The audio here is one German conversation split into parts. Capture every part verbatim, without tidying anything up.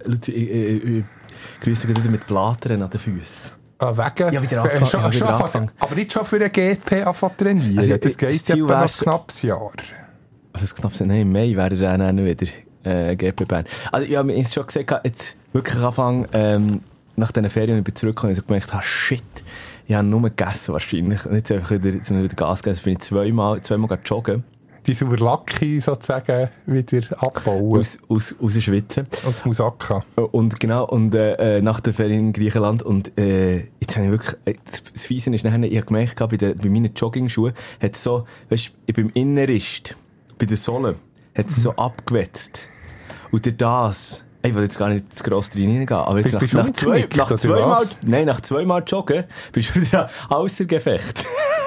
Leute, ich, ich, ich grüße wieder mit Blättern an den Füßen. Ah, wegen? Ja, wieder angefangen. Schon, ja, wieder schon angefangen. Aber nicht schon für einen G P anfangen trainieren. Also, das geht ja etwa noch ein knappes Jahr. Also ein knappes Jahr? Nein, im Mai wäre er dann wieder äh, G P Bern. Also ich habe mir schon gesagt, jetzt wirklich anfangen, ähm, nach diesen Ferien, ich bin zurückgekommen und ich habe gemerkt, ah, shit, ich habe nur gegessen wahrscheinlich. Und jetzt einfach wieder, jetzt wieder Gas gegeben. Jetzt bin ich zweimal, zweimal joggen. Die Sauerlacki sozusagen wieder abbauen. Aus, aus, aus der Schweize. Und das Musaka. Und genau, und äh, nach der Ferien in Griechenland. Und äh, jetzt habe ich wirklich, äh, das Fiese ist nachher, ich habe gemerkt, bei, der, bei meinen Jogging-Schuhen hat es so, weißt du, beim Innerrist, bei der Sohle, hat es mhm. so abgewetzt. Und durch das, ich will jetzt gar nicht zu gross reingehen, aber jetzt bist, nach, bist nach, zwei, nach zweimal, nein, nach zweimal Joggen, bist du wieder außer Gefecht.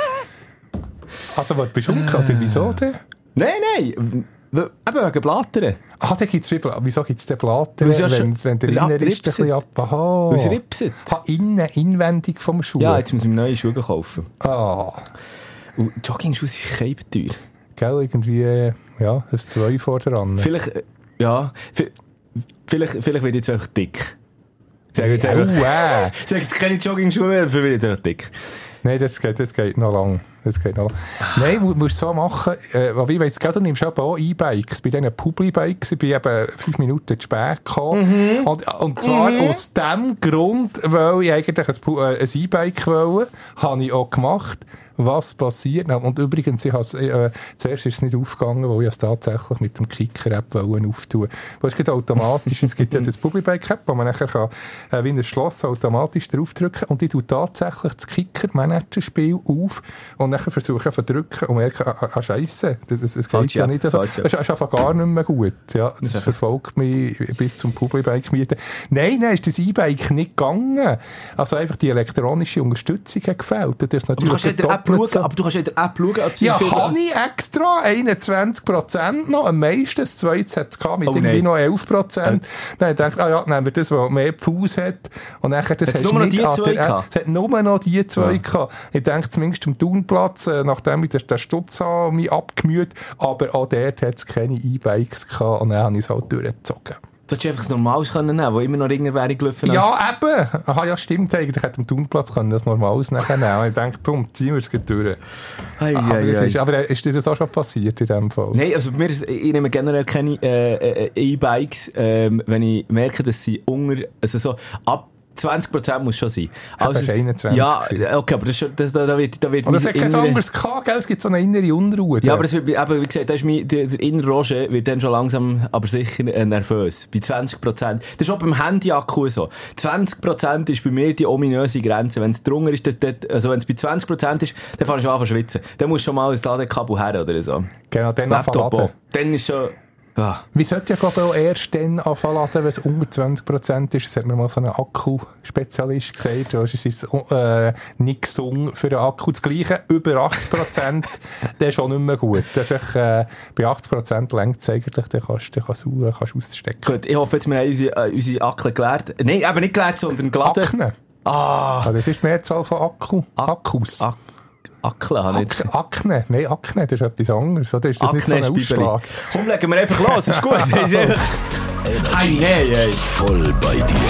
Also, was, bist du umgekehrt, oder wieso denn? Nein, nein, eben wegen Blattern. Ah, da gibt's wie, wieso gibt's denn Blattern, ja wenn, wenn der Inner ist ein bisschen ab... Aha. Weil es ripset. Ha, innen, inwendig vom Schuh. Ja, jetzt muss ich mir neue Schuhe kaufen. Ah. Und Jogging-Schuhe sind keibteuer. Gell, irgendwie, ja, ein zwei vor der anderen. Vielleicht, ja, vielleicht, vielleicht werde ich jetzt einfach dick. Sag jetzt einfach, oh, äh. Sag jetzt keine Jogging-Schuhe mehr, dafür werde ich jetzt einfach dick. Nein, das geht, das geht noch lang. Das geht noch lang. Nein, du musst so machen, äh, weil ich weiss, du nimmst aber auch E-Bikes. Bei diesen Publi-Bikes, ich bin eben fünf Minuten zu spät gekommen. Mhm. Und, und zwar mhm. aus dem Grund, weil ich eigentlich ein, äh, ein E-Bike wollte, habe ich auch gemacht. Was passiert? Und übrigens, ich has, äh, zuerst ist es nicht aufgegangen, weil ich es tatsächlich mit dem Kicker-App auftun. Weil es geht automatisch, es gibt ja das Public-App, wo man nachher kann, äh, wie ein Schloss automatisch draufdrücken und ich tue tatsächlich das Kicker-Manager-Spiel auf und nachher versuche ich zu drücken und merke, ah, ah Scheisse, das, das, das geht ja nicht. Also, das ist einfach gar nicht mehr gut. Ja, das, das verfolgt mich bis zum Public-Bike mieten. Nein, nein, ist das E-Bike nicht gegangen. Also einfach die elektronische Unterstützung hat gefehlt. Das ist natürlich Schauen, aber du kannst in der App schauen, ob sie... Ja, kann ich extra. einundzwanzig Prozent noch. Am meisten, das zweite hat es gehabt, mit oh, irgendwie noch elf Prozent. Äh. Dann habe ich gedacht, ah ja, nehmen wir das, was mehr Pause hat. Und nachher, das hat nur noch die zwei gehabt? Es hat nur noch die zwei ja. gehabt. Ich denke, zumindest am Thunplatz, nachdem ich den Stutz habe, mich abgemüht. Aber auch dort hat es keine E-Bikes gehabt. Und dann habe ich es halt durchgezogen. Du hättest einfach ein normales können nehmen, wo immer noch irgendeine Währung gelaufen ist. Ja, eben. Aha, ja, stimmt. Eigentlich hätte am Thunplatz können das normales nehmen. Und ich denke, komm, ziehen wir es durch. Ei, aber, ei, das ei. Ist, aber ist dir das auch schon passiert in diesem Fall? Nein, also bei mir ist, ich nehme generell keine äh, äh, E-Bikes, ähm, wenn ich merke, dass sie unter, also so ab zwanzig Prozent muss schon sein. Also, ja, einundzwanzig ja, okay, aber das, das, da, da wird, da wird... Und das hat kein anderes gehabt, gell? Es gibt so eine innere Unruhe. Ja, aber, es wird, aber wie gesagt, da ist mein, der, der innere Roger wird dann schon langsam, aber sicher äh, nervös. Bei zwanzig Prozent. Das ist auch beim Handy-Akku so. zwanzig Prozent ist bei mir die ominöse Grenze. Wenn es drunter ist, das, das, also wenn es bei zwanzig Prozent ist, dann fährst du an zu schwitzen. Dann musst du schon mal ein Ladekabel her oder so. Genau, dann Laptop. Dann ist schon... Ja. Wir sollten ja, glaube ich, auch erst dann anfangen, wenn es unter zwanzig Prozent ist. Das hat mir mal so ein Akku-Spezialist gesagt. Es ist äh, nicht gesungen für einen Akku. Das Gleiche, über achtzig Prozent, der ist schon nicht mehr gut. Einfach, äh, bei achtzig Prozent längt es eigentlich, dann kannst du kannst, kannst ausstecken. Gut, ich hoffe, jetzt wir haben unsere, äh, unsere Akku gelernt. Nein, eben nicht gelernt, sondern geladen. Akne. Ah. Ja, das ist die Mehrzahl von Akku. Ak- Akkus. Ak- Akne, habe ich Ak- Akne, nein, Akne, das ist etwas anderes. Oder ist das Akne nicht so ein Ausschlag? Komm, legen wir einfach los, ist gut. Ist einfach... Hey, nee, hey. Voll bei dir.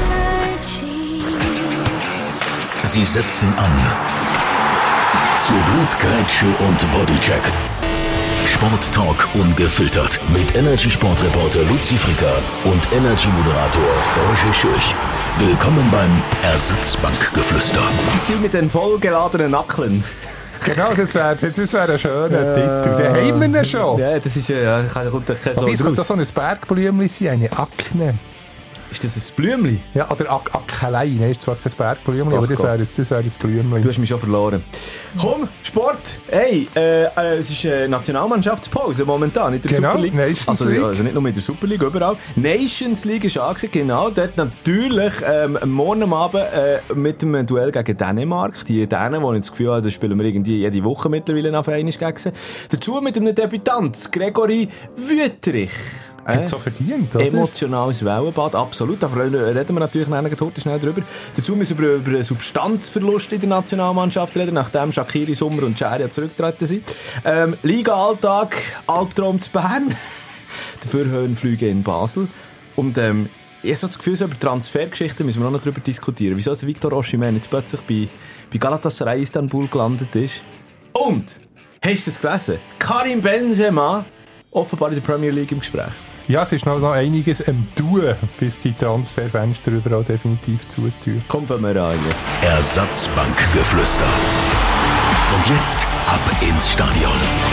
Sie setzen an. Zu Blutgrätsche und Bodycheck. Sporttalk ungefiltert. Mit Energy-Sportreporter Luzi Fricker und Energy-Moderator Roger Schürch. Willkommen beim Ersatzbankgeflüster. Die mit den vollgeladenen Nackeln. Genau, das wäre das wär ein schöner Titel. Den haben wir ihn schon. Ja, das ist ja, da kommt kein so raus. Es könnte so ein Bergblümchen sein, eine Akne. Ist das ein Blümchen? Ja, oder Ak- Akelei. Nein, ist zwar kein Bergblümchen, aber das wäre das, wär das Blümchen. Du hast mich schon verloren. Komm, Sport! Hey, äh, äh, es ist äh, Nationalmannschaftspause momentan in der genau, Super League. Nations also, League. Also nicht nur in der Super League, überall. Nations League ist angesehen, genau. Dort natürlich ähm, morgen am Abend äh, mit dem Duell gegen Dänemark. Die Dänen, die ich das Gefühl habe, da spielen wir irgendwie jede Woche mittlerweile auf einmal gegen sie. Dazu mit einem Debütant, Gregory Wüthrich. Hat äh, so verdient, oder? Emotionales Wellenbad, absolut. Da reden wir natürlich nachher heute schnell drüber. Dazu müssen wir über einen Substanzverlust in der Nationalmannschaft reden, nachdem Shaqiri, Sommer und Scheria zurückgetreten sind. Ähm, Liga-Alltag, Albtraum zu Bern. Dafür Höhenflüge in Basel. Und ähm, ich habe so das Gefühl, so über Transfergeschichten müssen wir auch noch darüber diskutieren. Wieso also Victor Osimhen jetzt plötzlich bei, bei Galatasaray Istanbul gelandet ist. Und, hast du das gelesen? Karim Benzema, offenbar in der Premier League im Gespräch. Ja, es ist noch, noch einiges am Tun, bis die Transferfenster überall definitiv zutun. Kommt von mir an. Ersatzbankgeflüster. Und jetzt ab ins Stadion.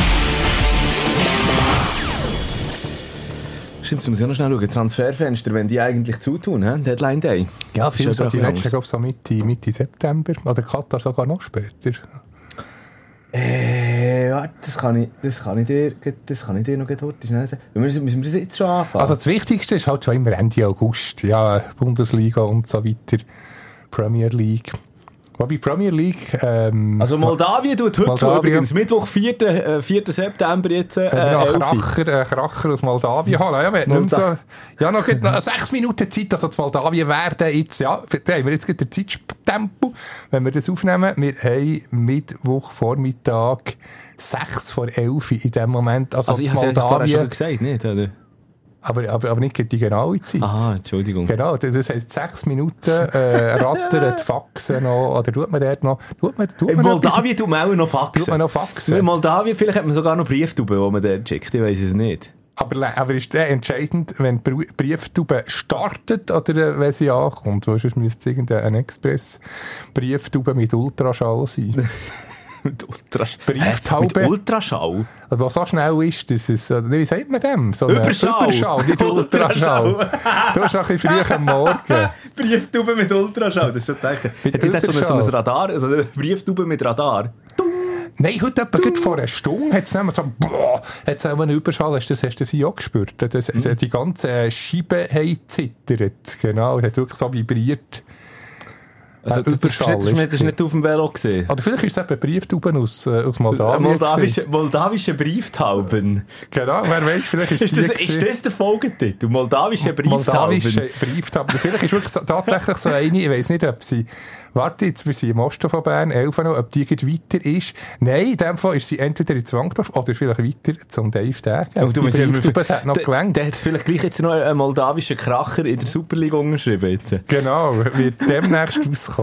Stimmt, jetzt muss ich noch schnell schauen. Transferfenster, wenn die eigentlich zutun, he? Deadline Day. Ja, viel so die letzten, glaube ich, so Mitte, Mitte September. Oder Katar sogar noch später. Äh, warte, das kann ich, das kann ich dir, das kann ich dir noch heute schnell sagen. Müssen, müssen wir das jetzt schon anfangen? Also das Wichtigste ist halt schon immer Ende August. Ja, Bundesliga und so weiter. Premier League. Wobei Premier League... Ähm, also Moldawien tut heute Moldawien, übrigens Mittwoch, vierten September jetzt äh, äh, elf. Kracher, äh, Kracher aus Moldawien holen. Ja, wir haben nicht so, ja, noch, noch sechs Minuten Zeit, also zu Moldawien werden jetzt, ja, da haben wir jetzt den Zeittempo, wenn wir das aufnehmen. Wir haben Mittwochvormittag sechs vor elf in dem Moment. Also, also ich habe es ja vorher schon gesagt, nicht, oder? Aber, aber, aber nicht die genaue Zeit. Aha, Entschuldigung. Genau, das heisst sechs Minuten äh, rattern, faxen noch, oder tut man dort noch... Tut man, tut in man Moldawien tut man auch noch faxen. Tut man noch faxen. In Moldawien vielleicht hat man sogar noch Brieftauben, die man dort schickt, ich weiss es nicht. Aber, aber ist der entscheidend, wenn die Brieftube startet oder wenn sie ankommt? Sonst müsste es irgendein Express-Brieftube mit Ultraschall sein. Mit Ultraschall? Brieftaube. Mit Ultraschall? Also, was so schnell ist, das ist, wie sagt man dem? So Überschall. Überschall, nicht Ultraschall. Du hast noch ein bisschen früh am Morgen. Brieftube mit Ultraschall, das ist so gedacht. Hat das so ein, so ein Radar, also eine Brieftube mit Radar? Nein, heute etwa vor einer Stunde hat es nämlich so, boah, hat es auch einen Überschall, hast du das, hast du das hier auch gespürt? Das, mhm. Die ganzen Scheiben haben zittert, genau, es hat wirklich so vibriert. Also das, das, das, das, das ist nicht auf dem Velo gesehen. Oder vielleicht ist es eben Brieftauben aus, äh, aus Moldawien. Moldawische, moldawische Brieftauben. Genau, wer weiß, vielleicht ist, ist, das, ist das der Folgetitel? Moldawische Brieftauben. Moldawische Brieftauben. Vielleicht ist wirklich so, tatsächlich so eine, ich weiss nicht, ob sie, warte, jetzt, wir sind im Osten von Bern, elf noch, ob die weiter ist. Nein, in dem Fall ist sie entweder in Zwangdorf oder vielleicht weiter zum Dave Tag. Oh, du meinst, es hat noch gelangt. Der hat vielleicht gleich jetzt noch einen moldawischen Kracher in der Superliga unterschrieben jetzt. Genau, wird demnächst rauskommen.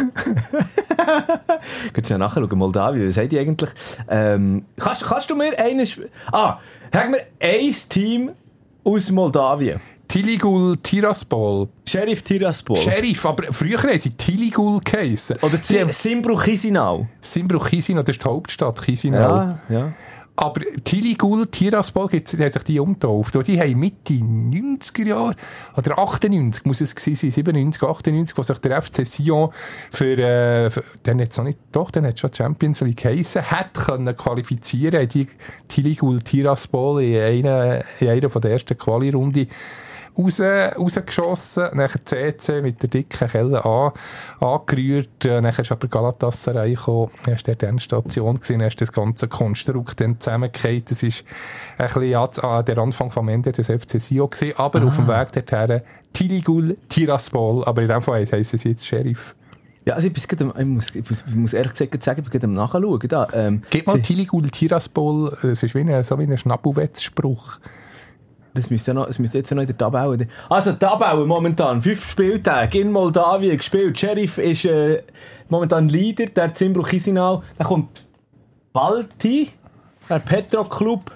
Könntest du nachher schauen, Moldawien, was haben die eigentlich? Ähm, kannst, kannst du mir einen... Ah, haben wir ein Team aus Moldawien? Tiligul Tiraspol. Sheriff Tiraspol. Sheriff, aber früher haben sie Tiligul geheissen. Oder Simbru Chisinau. Simbru Chisinau, das ist die Hauptstadt Chisinau. Ja, ja. Aber Tiligul Tiraspol, hat sich die umgetauft. Die haben Mitte neunziger Jahre, oder achtundneunzig muss es gewesen sein, siebenundneunzig, achtundneunzig, wo sich der F C Sion für, äh, für dann hat es noch nicht, doch, dann hat es schon Champions League geheissen, hat können qualifizieren, die Tiligul Tiraspol in einer, in einer von der ersten Quali-Runde Raus, rausgeschossen, nachher C C mit der dicken Kelle an, angerührt, nachher ist aber Galatasaray gekommen, dann war dort die Endstation gewesen, dann ist das ganze Konstrukt dann zusammengefallen, das ist ein bisschen ja, der Anfang vom Ende des F C Sion gewesen, aber ah. auf dem Weg dorthin Tiligul Tiraspol, aber in dem Fall heissen sie jetzt Sheriff. Ja, also ich, bin gerade, ich, muss, ich muss ehrlich gesagt sagen, ich bin gerade am Nachschauen. Da, ähm, Gib mal Tiligul Tiraspol, es ist wie ein, so wie ein Schnabelwetz-Spruch. Das müsste, ja noch, das müsste jetzt ja noch in der Tabelle. Also, Tabelle momentan. Fünf Spieltage in Moldawien gespielt. Sheriff ist äh, momentan Leader, der Simbru Chisinau. Dann kommt Balti, der Petro Club,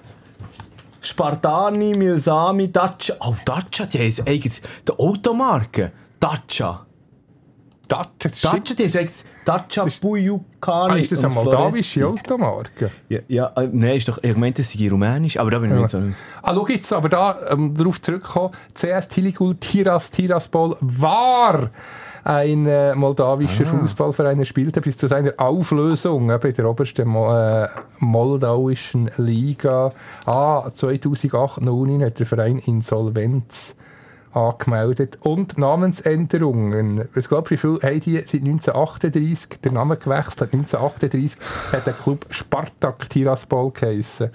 Spartani, Milsami, Dacia. Oh, Dacia, die haben eigentlich die Automarke. Dacia. Dacia, Dacia, die haben Dacia Bujukani. Ah, ist das eine moldawische Automarke? Ja, ja äh, nein, ist doch, ich meinte, das sei rumänisch, aber da bin ich nicht so. Ah, schau jetzt, aber da, ähm, darauf zurückkommen, C S Tiligul Tiras Tiraspol war ein äh, moldawischer ah. Fußballverein. Er spielte bis zu seiner Auflösung äh, bei der obersten äh, moldauischen Liga. Ah, zweitausendacht neun hat der Verein Insolvenz angemeldet. Und Namensänderungen. Was glaubst du, wie viel haben die seit neunzehnhundertachtunddreissig der Name gewechselt? neunzehnhundertachtunddreissig hat der Club Spartak Tiraspol geheissen.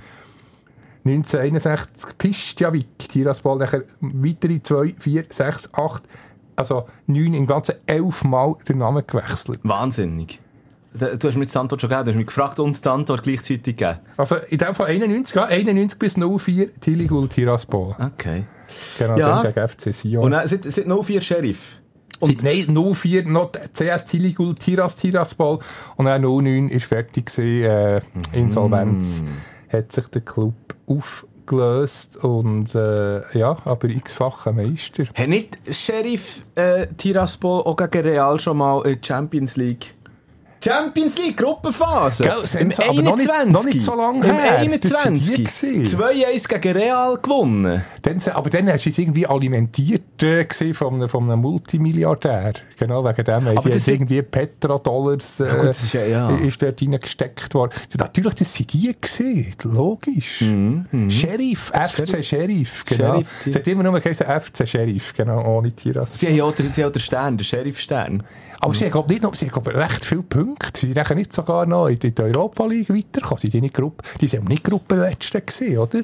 neunzehnhunderteinundsechzig Pistjavik Tiraspol, nachher weitere zwei, vier, sechs, acht, also neun, im Ganzen elf Mal den Namen gewechselt. Wahnsinnig. Du hast mir die Antwort schon gegeben, du hast mich gefragt und die Antwort gleichzeitig gegeben. Also in dem Fall einundneunzig, ja, einundneunzig bis null vier Tiligul Tiraspol. Okay. Genau, Ja. dann gegen F C Sion. Und dann sind, sind null vier Sheriff. Und nein, null vier noch C S Tiligul, Tiras, Tiraspol. Und dann null neun ist fertig gewesen, äh, Insolvenz. Mm. Hat sich der Club aufgelöst und, äh, ja, aber x-facher Meister. Hat nicht Sheriff äh, Tiraspol auch gegen Real schon mal in die Champions League? Champions League, Gruppenphase. Gell, Im aber noch nicht, noch nicht so lange Im her. einundzwanzig. zwei eins gegen Real gewonnen. Dann, aber dann war es irgendwie alimentiert äh, von, einem, von einem Multimilliardär. Genau, wegen dem. Aber Die das hat irgendwie Petrodollars äh, Ja, gut, das ist ja- ja. ist dort reingesteckt worden. Ja, natürlich, das waren die gewesen. Logisch. Mhm, mhm. Sheriff, F C Sheriff. Genau. Sheriff, Es hat immer nur geheißen F C Sheriff, genau, ohne Tiras. Sie haben ja auch den, sie haben auch den Stern, den Sheriff-Stern. Aber sie haben glaub, nicht noch, sie haben glaub, recht viele Punkte. Sie sind nachher nicht sogar noch in die Europa League weitergekommen. Sie sind nicht Gruppe, die sind nicht Gruppenletzte gewesen, oder?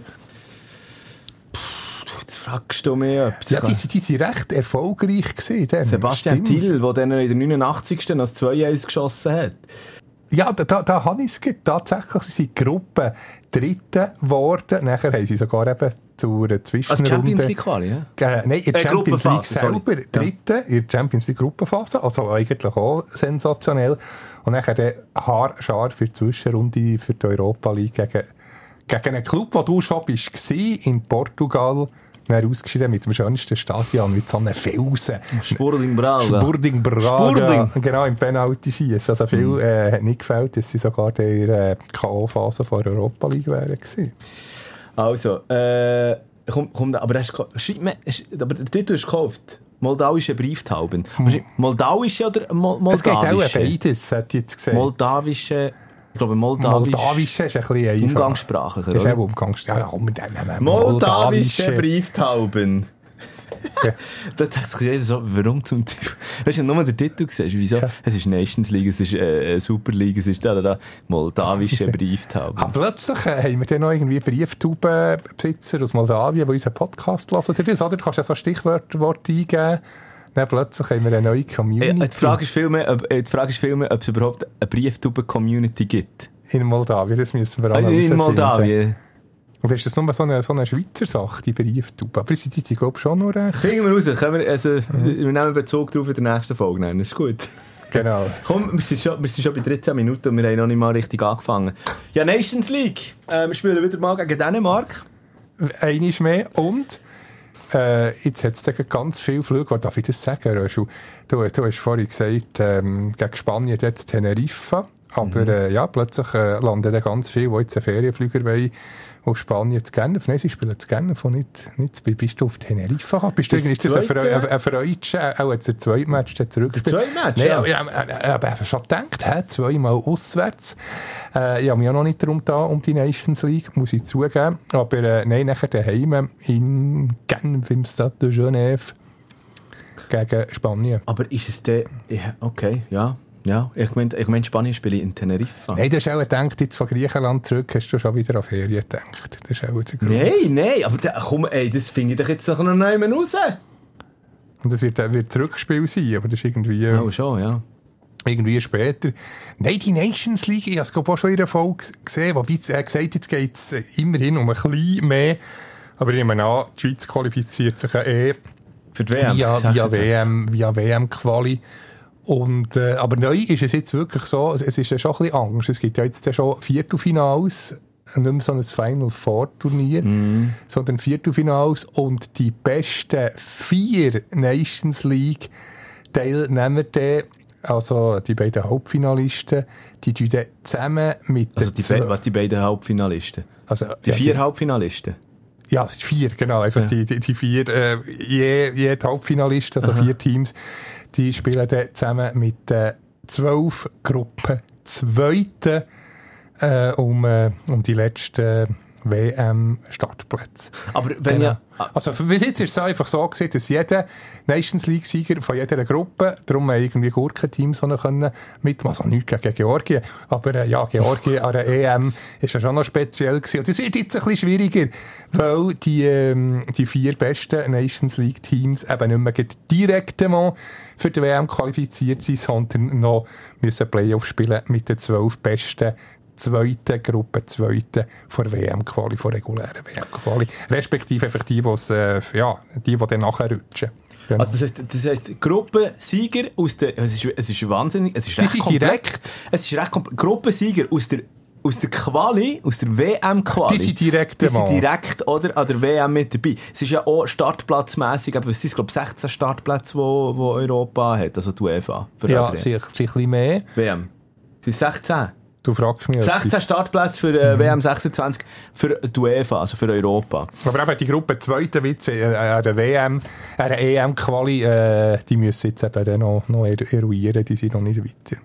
Jetzt fragst du mich etwas. Ja, die, die, die sind recht erfolgreich gewesen. Dann. Sebastian Stimmt. Thiel, der dann in der neunundachtzigsten das zwei eins geschossen hat. Ja, da, da, da habe ich es tatsächlich. Sie sind Gruppe Dritte geworden. Nachher haben sie sogar eben zu einer Zwischenrunde... Als Champions League Quali, ja? Äh, nein, in der Äh, Champions League Gruppenphase, sorry. selber, Dritte, in der Champions League Gruppenphase, also eigentlich auch sensationell. Und dann der haarscharf für die Zwischenrunde für die Europa League gegen, gegen einen Club, wo du schon bist, gewesen, in Portugal, dann ausgeschieden mit dem schönsten Stadion, mit so einem Felsen. Sporting Braga. Sporting Braga. Sporting. Genau, im Penalty-Schießen. Also viel Mhm. äh, hat nicht gefällt, dass sie sogar in der äh, K O-Phase von der Europa League wären gewesen. Also, äh, komm, komm, aber hast du, schreib mir, aber du hast gekauft. Moldawische Brieftauben. Hm. Moldawische oder Mol Es geht auch Moldawische? beides, hat ich jetzt gesagt. Moldawische, ich glaube Moldawisch. Moldawische ist ein bisschen einfach. Umgangssprachlicher, Das ist oder? auch umgangssprachlich. Ja, komm, mit dem Moldawische Brieftauben. Ja. Da dachte sich jeder so, warum zum Teufel? Weißt du, nur den Titel siehst, wieso? Ja. Es ist Nations League, es ist äh, Super League, es ist da, da, da. Moldawische Brieftauben. Aber plötzlich äh, haben wir dann noch irgendwie Brieftaubenbesitzer aus Moldawien, die unseren Podcast hören. Oder das, oder? Du kannst ja so Stichwörter eingeben. Dann plötzlich haben wir eine neue Community. Äh, die Frage ist vielmehr, ob, äh, die Frage ist vielmehr, ob es überhaupt eine Brieftauben-Community gibt. In Moldawien, das müssen wir Äh, alle In Moldawien. Und ist das nur so eine, so eine Schweizer Sache, die Brieftauben? Aber sie sind, glaube ich, schon noch recht. Kriegen wir raus. Können wir, also, wir nehmen Bezug darauf in der nächsten Folge. Nein, das ist gut. Genau. Komm, wir sind, schon, wir sind schon bei dreizehn Minuten und wir haben noch nicht mal richtig angefangen. Ja, Nations League. Äh, wir spielen wieder mal gegen Dänemark. Einmal mehr. Und äh, jetzt hat es ganz viele Flüge. Was darf ich das sagen, Röschel? Du, du hast vorhin gesagt, ähm, gegen Spanien jetzt Teneriffa. Aber mhm. äh, ja, plötzlich äh, landen dann ganz viele, die jetzt einen Ferienflüger wollen, auf Spanien zu Genf. Nein, sie spielen zu Genf und nicht, nicht zu, bist du auf Teneriffa? Bist du, ist das ein, Freu, ein, ein Freudsche, auch jetzt der zweite Match zurück? Der zweite Match, Nein, ja. aber ich habe hab schon gedacht, hä, zweimal auswärts. Äh, ich habe mich auch noch nicht darum da um die Nations League, muss ich zugeben. Aber äh, nein, nachher daheim in Genf, im Stade de Genève, gegen Spanien. Aber ist es der... Ja, okay, ja. Ja, ich meine, ich mein, Spanien spiele in Teneriffa. Nein, du hast auch gedacht, jetzt von Griechenland zurück hast du schon wieder an Ferien gedacht. Das ist auch der Grund. Nein, nein, aber da, komm, ey, das finde ich doch jetzt noch nicht mehr raus. Und das wird, wird Zurückspiel sein, aber das ist irgendwie... Oh, schon, ja. Irgendwie später. Nein, die Nations League, ich habe es auch schon in der Folge gesehen, wobei er gesagt jetzt geht es immerhin um ein bisschen mehr. Aber ich nehme an, die Schweiz qualifiziert sich ja eh für die W M. Via, via W M, via W M-Quali. Und, äh, aber neu ist es jetzt wirklich so, es ist ja schon ein bisschen Angst. Es gibt ja jetzt schon Viertelfinals, nicht mehr so ein Final Four Turnier, mm. sondern Viertelfinals und die besten vier Nations League Teilnehmer, also die beiden Hauptfinalisten, die tun dann zusammen mit also die den... Was die beiden Hauptfinalisten? Also, die ja, vier die, Hauptfinalisten? Ja, vier, genau. Einfach ja. die, die, die vier, äh, je, je Hauptfinalisten, also Aha. vier Teams, die spielen dann zusammen mit den äh, zwölf Gruppen Zweiten äh, um, äh, um die letzten W M-Startplätze. Aber wenn genau. ja... Also bis jetzt ist es einfach so gewesen, dass jeder Nations League-Sieger von jeder Gruppe, darum haben irgendwie Gurkenteams mitmachen können, also nichts gegen Georgien, aber äh, ja, Georgien an der E M ist ja schon noch speziell gewesen. Und das wird jetzt ein bisschen schwieriger, weil die, ähm, die vier besten Nations League-Teams eben nicht mehr direkt für die W M qualifiziert sind, sondern noch müssen Playoff spielen mit den zwölf besten zweiten, Gruppe zweiten von W M-Quali, von regulären W M-Quali. Respektive einfach die, äh, ja, die, die dann nachher rutschen. Genau. Also das heisst, das heisst Gruppensieger aus der, es ist, es ist wahnsinnig, es ist recht komplex. Es ist recht komplex. Gruppensieger aus der, aus der Quali, aus der W M-Quali. Die sind direkt, die sind direkt oder, an der W M mit dabei. Es ist ja auch startplatzmässig, aber es sind, glaube ich, sechzehn Startplätze, die Europa hat, also die UEFA. Ja, sicher ein bisschen mehr. W M. Es sind sechzehn. Du fragst mich sechzehn etwas. Startplätze für äh, mhm. W M sechsundzwanzig für die UEFA, also für Europa. Aber eben die Gruppe zweite Witz, äh, an der W M, an der E M-Quali, äh, die müssen jetzt eben dann noch, noch eruieren, die sind noch nicht weiter.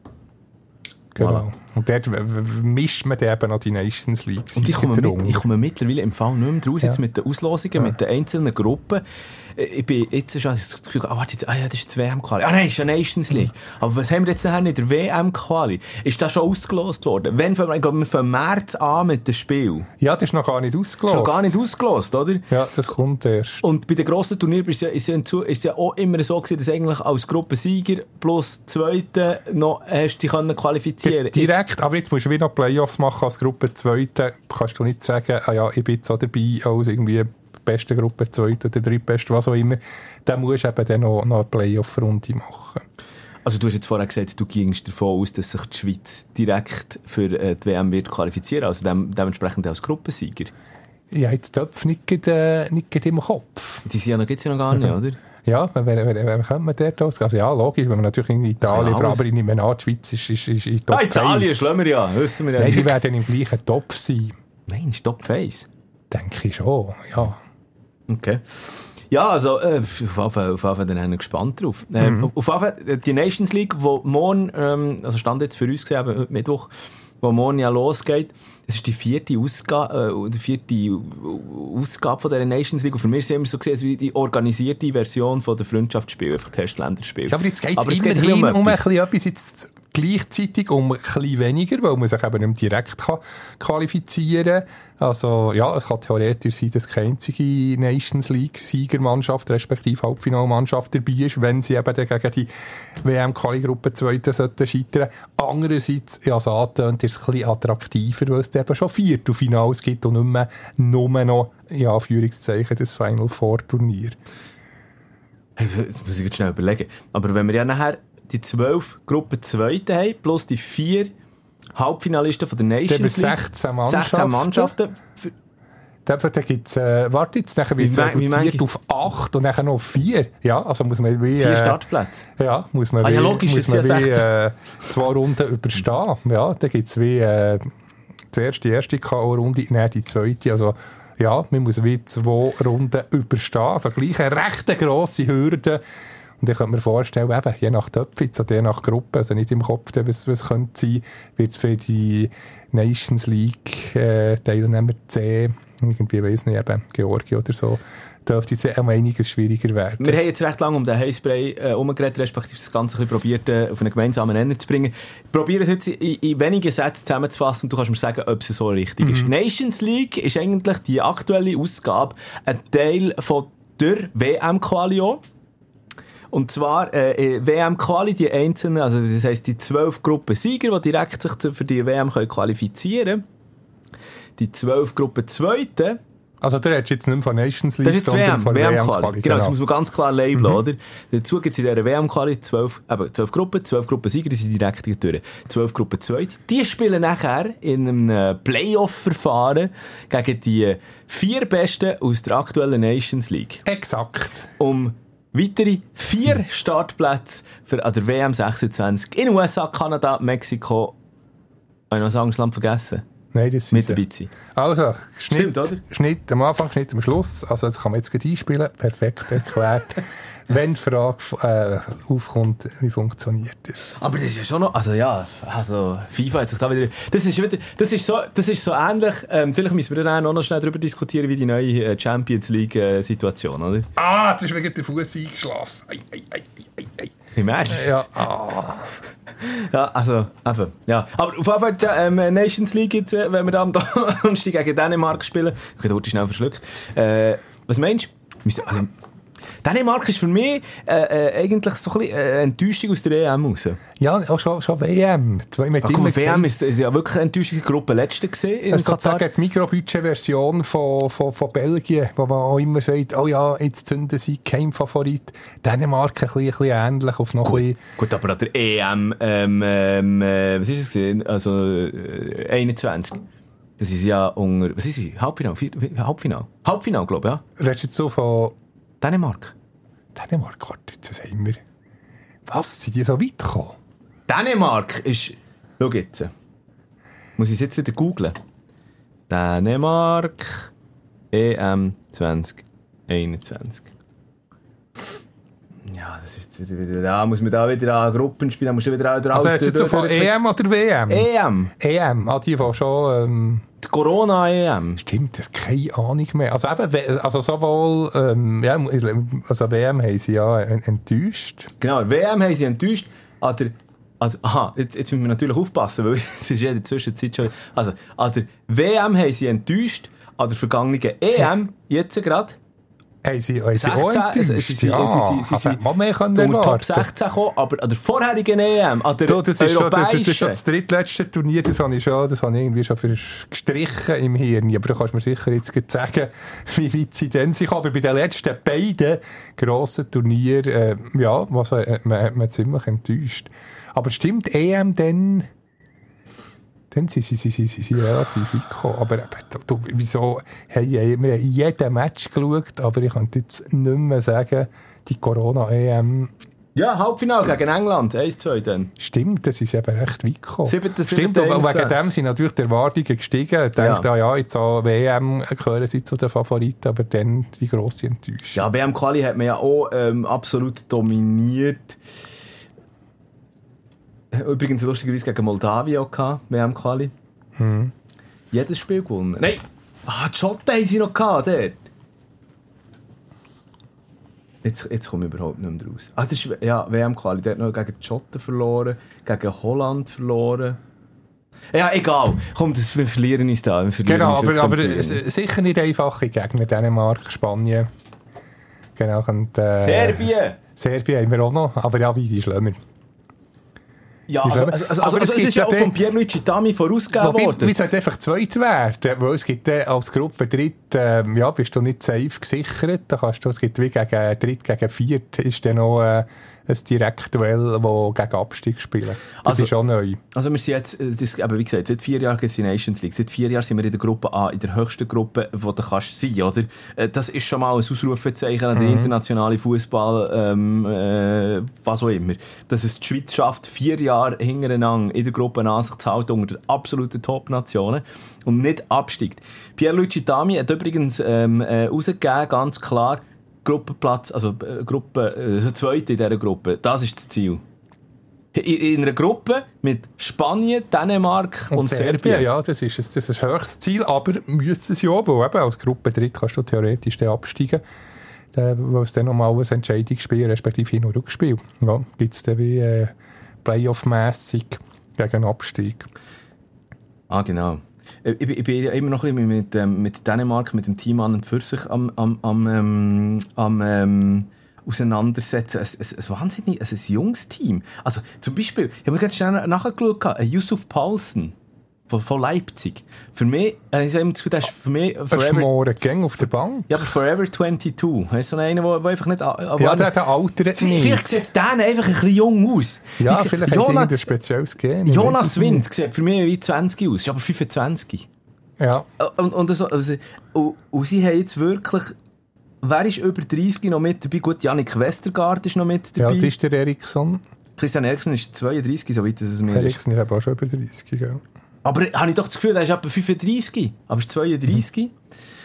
Genau. Voilà. Und dort mischt man dann eben noch die Nations League. Und ich komme, mit, ich komme mittlerweile im Fall nicht mehr raus, ja. jetzt mit den Auslosungen, ja. mit den einzelnen Gruppen. Ich bin jetzt schon das Gefühl, ah, warte, ah ja, das ist die W M-Quali. Ah nein, das ist eine Nations League. Mhm. Aber was haben wir jetzt nachher in der W M-Quali? Ist das schon ausgelost worden? Wenn wir, ich glaube, wir fangen März an mit dem Spiel. Ja, das ist noch gar nicht ausgelost. Schon gar nicht ausgelost, oder? Ja, das kommt erst. Und bei den grossen Turnieren ist es ja, ist ja, ist ja auch immer so gewesen, dass eigentlich als Gruppensieger plus Zweite noch hast die können qualifizieren. D- direkt, aber jetzt musst du wieder noch Playoffs machen als Gruppe Zweite. Kannst du nicht sagen, ah ja, ich bin jetzt auch dabei als irgendwie beste Gruppe, zweite oder drittbeste, was auch immer, dann musst du eben dann noch, noch eine Playoff-Runde machen. Also du hast jetzt vorher gesagt, du gingst davon aus, dass sich die Schweiz direkt für äh, die W M wird qualifizieren, also dem, dementsprechend als Gruppensieger? Ja, jetzt Töpf nicht, äh, nicht im Kopf. Die sind ja noch, gibt's ja noch gar nicht, mhm. oder? Ja, wer, wer, wer, wer könnte man dort aus? Also ja, logisch, wenn man natürlich in Italien, also aber ich nehme an, die Schweiz ist, ist, ist in Top ah, Italien schlimmer wir ja, wissen wir ja. Nein, die werden im gleichen Topf sein. Nein, ist Top eins? Denke ich schon, ja. Okay. Ja, also, äh, auf jeden Fall, auf jeden Fall, dann haben wir gespannt drauf. Äh, mhm. Auf jeden Fall, die Nations League, die morgen, ähm, also stand jetzt für uns gesehen, heute Mittwoch, wo morgen ja losgeht, das ist die vierte Ausgabe, äh, die vierte Ausgabe von dieser Nations League. Und für mich ist es immer so gesehen, wie die organisierte Version von der Freundschaftsspiele, einfach Testländerspiel. Ja, aber jetzt geht es immerhin um, um ein bisschen etwas jetzt gleichzeitig um ein bisschen weniger, weil man sich eben nicht direkt kann qualifizieren kann. Also, ja, es kann theoretisch sein, dass keine einzige Nations League-Siegermannschaft, respektive Halbfinalmannschaft dabei ist, wenn sie eben gegen die W M-Quali-Gruppe zweite sollten scheitern. Andererseits, ja, es angetönt, ist es ein bisschen attraktiver, weil es eben schon Viertelfinals gibt und nicht mehr nur noch, in Anführungszeichen, das Final Four-Turnier. Hey, das muss ich jetzt schnell überlegen. Aber wenn wir ja nachher die zwölf Gruppen Zweite haben, plus die vier Halbfinalisten von der Nations League. sechzehn Mannschaften. sechzehn Mannschaften. Da, da gibt's, äh, warte jetzt, nachher wird es reduziert auf acht und nachher noch auf vier. Ja, also muss man wie... Äh, vier Startplätze? Ja, muss man ah, wie... Ja, logisch, muss man wie, äh, zwei Runden überstehen. Ja, da gibt's wie, äh, zuerst die erste K O-Runde, dann die zweite, also... Ja, man muss wie zwei Runden überstehen. Also gleich eine recht grosse Hürde. Und ich könnte mir vorstellen, eben, je nach Töpfe, also je nach Gruppe, also nicht im Kopf, was es könnte sein, wird es für die Nations League äh, Teilnehmer C, irgendwie weiss nicht, eben Georgien oder so, dürfte es um einiges schwieriger werden. Wir haben jetzt recht lange um den Heißbrei äh, umgeredet, respektive das Ganze ein bisschen probiert, äh, auf einen gemeinsamen Nenner zu bringen. Ich probiere es jetzt in, in wenigen Sätzen zusammenzufassen und du kannst mir sagen, ob es so richtig mhm. ist. Nations League ist eigentlich die aktuelle Ausgabe ein Teil von der W M-Quali. Und zwar äh, W M-Quali, die einzelnen, also das heisst die zwölf Gruppensieger, die direkt sich für die W M können qualifizieren können. Die zwölf Gruppen Zweite. Also der redest jetzt nicht mehr von Nations League, das ist sondern von W M-Quali. Genau, genau, das muss man ganz klar labeln, mhm. oder? Dazu gibt es in dieser W M-Quali zwölf, eben, zwölf Gruppen, zwölf Gruppensieger, die sind direkt durch. zwölf Gruppen Zweite. Die spielen nachher in einem Playoff-Verfahren gegen die vier Besten aus der aktuellen Nations League. Exakt. Um weitere vier Startplätze für an der W M sechsundzwanzig in U S A, Kanada, Mexiko. Habe ich noch ein Land vergessen? Nein, das ist mit dabei sein. Also, Schnitt, Stimmt, oder? Schnitt am Anfang, Schnitt am Schluss. Also, das kann man jetzt gleich einspielen. Perfekt erklärt. Wenn die Frage äh, aufkommt, wie funktioniert das? Aber das ist ja schon noch, also ja, also FIFA hat sich da wieder, das ist wieder, das ist so, das ist so ähnlich, ähm, vielleicht müssen wir dann auch noch schnell darüber diskutieren, wie die neue äh, Champions League äh, Situation, oder? Ah, jetzt ist wegen der Fuß eingeschlafen. Ei, ei, ei, ei, ei. Im Ernst? Ja, ah. Ja, also, eben, ja. Aber auf jeden Fall, ähm, Nations League jetzt, äh, wenn wir da am Donnerstag gegen Dänemark spielen, okay, da wurde ich schnell verschluckt. Äh, was meinst du? Also, Dänemark ist für mich äh, äh, eigentlich so ein bisschen äh, Enttäuschung aus der E M raus. Ja, auch schon, schon W M. Ach, komm, W M ist, ist ja wirklich eine enttäuschende Gruppe letzte gesehen. Also sozusagen die Mikrobudget-Version von, von, von Belgien, wo man auch immer sagt, oh ja, jetzt zünden sie kein Favorit. Dänemark ein bisschen, ein bisschen ähnlich auf noch gut, ein bisschen. Gut, aber an der E M, ähm, ähm, äh, was ist es gesehen? Also äh, einundzwanzig. Das ist ja unter, was ist sie? Halbfinale? Vier, Halbfinale? Halbfinale, glaube ich, ja. Redest du jetzt so von Dänemark. Dänemark, warte, jetzt sagen wir. Was, sind die so weit gekommen? Dänemark ist, schau jetzt. Muss ich es jetzt wieder googlen? Dänemark E M zwanzig einundzwanzig. Ja, das ist jetzt wieder, wieder, da muss man da wieder an Gruppen spielen, da muss man wieder Also hast du jetzt so von E M oder W M? E M. E M, ah, die war schon, ähm... Die Corona-E M. Stimmt, das keine Ahnung mehr. Also eben, also sowohl, ähm, ja, also W M haben sie ja enttäuscht. Genau, W M haben sie enttäuscht, an der, also, aha, jetzt, jetzt müssen wir natürlich aufpassen, weil es ist ja in der Zwischenzeit schon, also, an der W M haben sie enttäuscht, an der vergangenen E M, jetzt gerade, Haben sie, haben sie auch enttäuscht? Sie, sie, ja, sie, sie, sie, sie sind mehr Top sechzehn gekommen, aber an der vorherigen E M, an der du, das ist europäischen... Schon, das, das ist schon das drittletzte Turnier, das habe ich schon, das habe ich irgendwie schon für gestrichen im Hirn. Aber du kannst mir sicher jetzt sagen, wie weit sie denn sind. Aber bei den letzten beiden grossen Turnieren, äh, ja, was, äh, man hat man ziemlich enttäuscht. Aber stimmt, E M dann... Dann sind sie, sie, sie, sie, sie relativ weit gekommen. Aber eben, du, wieso, hey, wir haben jeden Match geschaut, aber ich kann jetzt nicht mehr sagen, die Corona-E M... Ja, Halbfinale gegen England, eins zwei dann. Stimmt, das ist eben recht weit gekommen. siebter, Stimmt, siebter, und wegen dem sind natürlich die Erwartungen gestiegen. Ich denke, ja. ja, jetzt auch W M gehören sie zu den Favoriten, aber dann die grosse Enttäuschung. Ja, W M-Quali hat man ja auch ähm, absolut dominiert. Übrigens lustigerweise gegen Moldawien auch gehabt, W M-Quali. Hm. Jedes Spiel gewonnen. Nein! Ah, die Schotten haben sie noch gehabt, dort. Jetzt, jetzt komme ich überhaupt nicht mehr raus. Ah, das ist, ja, W M-Quali. Der hat noch gegen die Schotten verloren, gegen Holland verloren. Ja, egal. Komm, das, wir verlieren uns da. Wir verlieren genau, uns aber, aber sicher nicht einfache Gegner. Dänemark, Spanien. Genau, und, äh, Serbien! Serbien haben wir auch noch, aber ja, wie die schlimmer. Ja, also, also, also, also, also es ist ja auch von Pierluigi Tami vorausgegeben worden. Wie sollte einfach zweit werden? Weil es gibt äh, als Gruppe dritt, äh, ja, bist du nicht safe gesichert. Da kannst du, es gibt wie gegen dritt gegen viert, ist dann noch äh, ein Direktduell, das gegen Abstieg spielen. Das also, ist auch neu. Also wir sind jetzt, das ist, aber wie gesagt, seit vier Jahren gibt es die Nations League. Seit vier Jahren sind wir in der Gruppe A, in der höchsten Gruppe, wo du kannst sein, oder? Das ist schon mal ein Ausrufezeichen an den mhm. internationalen Fußball, ähm, äh, was auch immer. Dass es die Schweiz schafft, vier Jahre hintereinander in der Gruppe A sich zu halten unter den absoluten Top-Nationen und nicht absteigt. Pierluigi Tami hat übrigens ähm, äh, rausgegeben, ganz klar, Gruppenplatz, also äh, Gruppe, äh, zweite in dieser Gruppe, das ist das Ziel. In, in einer Gruppe mit Spanien, Dänemark und, und Serbien. Serbien. Ja, das ist, das ist ein höchstes Ziel, aber müssen sie auch, weil eben als Gruppe dritt kannst du theoretisch dann absteigen, weil es dann nochmal ein Entscheidungsspiel, respektive Hin- und Rückspiel, ja, gibt es dann wie äh, Playoff-mässig gegen einen Abstieg. Ah, genau. Ich, ich bin immer noch ein bisschen mit, ähm, mit Dänemark, mit dem Team an und für sich am, am, am, ähm, am ähm, auseinandersetzen. Es ist ein, ein wahnsinnig, es ist ein junges Team. Also zum Beispiel, ich habe mir gerade schnell nachgeschaut, Yusuf Paulsen von, von Leipzig. Für mich, äh, ich sage immer, das ist für mich forever... Gang auf der Bank? Ja, aber Forever zweiundzwanzig. Weißt du, so einer, der einfach nicht... Aber ja, der, der altert nicht. Vielleicht sieht der einfach ein bisschen jung aus. Ja, ich vielleicht Jonas, hat er ein spezielles Gen. Jonas Wind sieht für mich wie zwanzig aus, ist aber fünfundzwanzig. Ja. Und, und, so, also, und, und sie haben jetzt wirklich... Wer ist über dreißig noch mit dabei? Gut, Jannik Westergaard ist noch mit dabei. Ja, das ist der Eriksson. Christian Eriksson ist zweiunddreißig, soweit es mir ist. Eriksson ist aber auch schon über dreißig, ja. Aber habe ich doch das Gefühl, er ist etwa fünfunddreißig, aber ist zweiunddreißig. Mhm.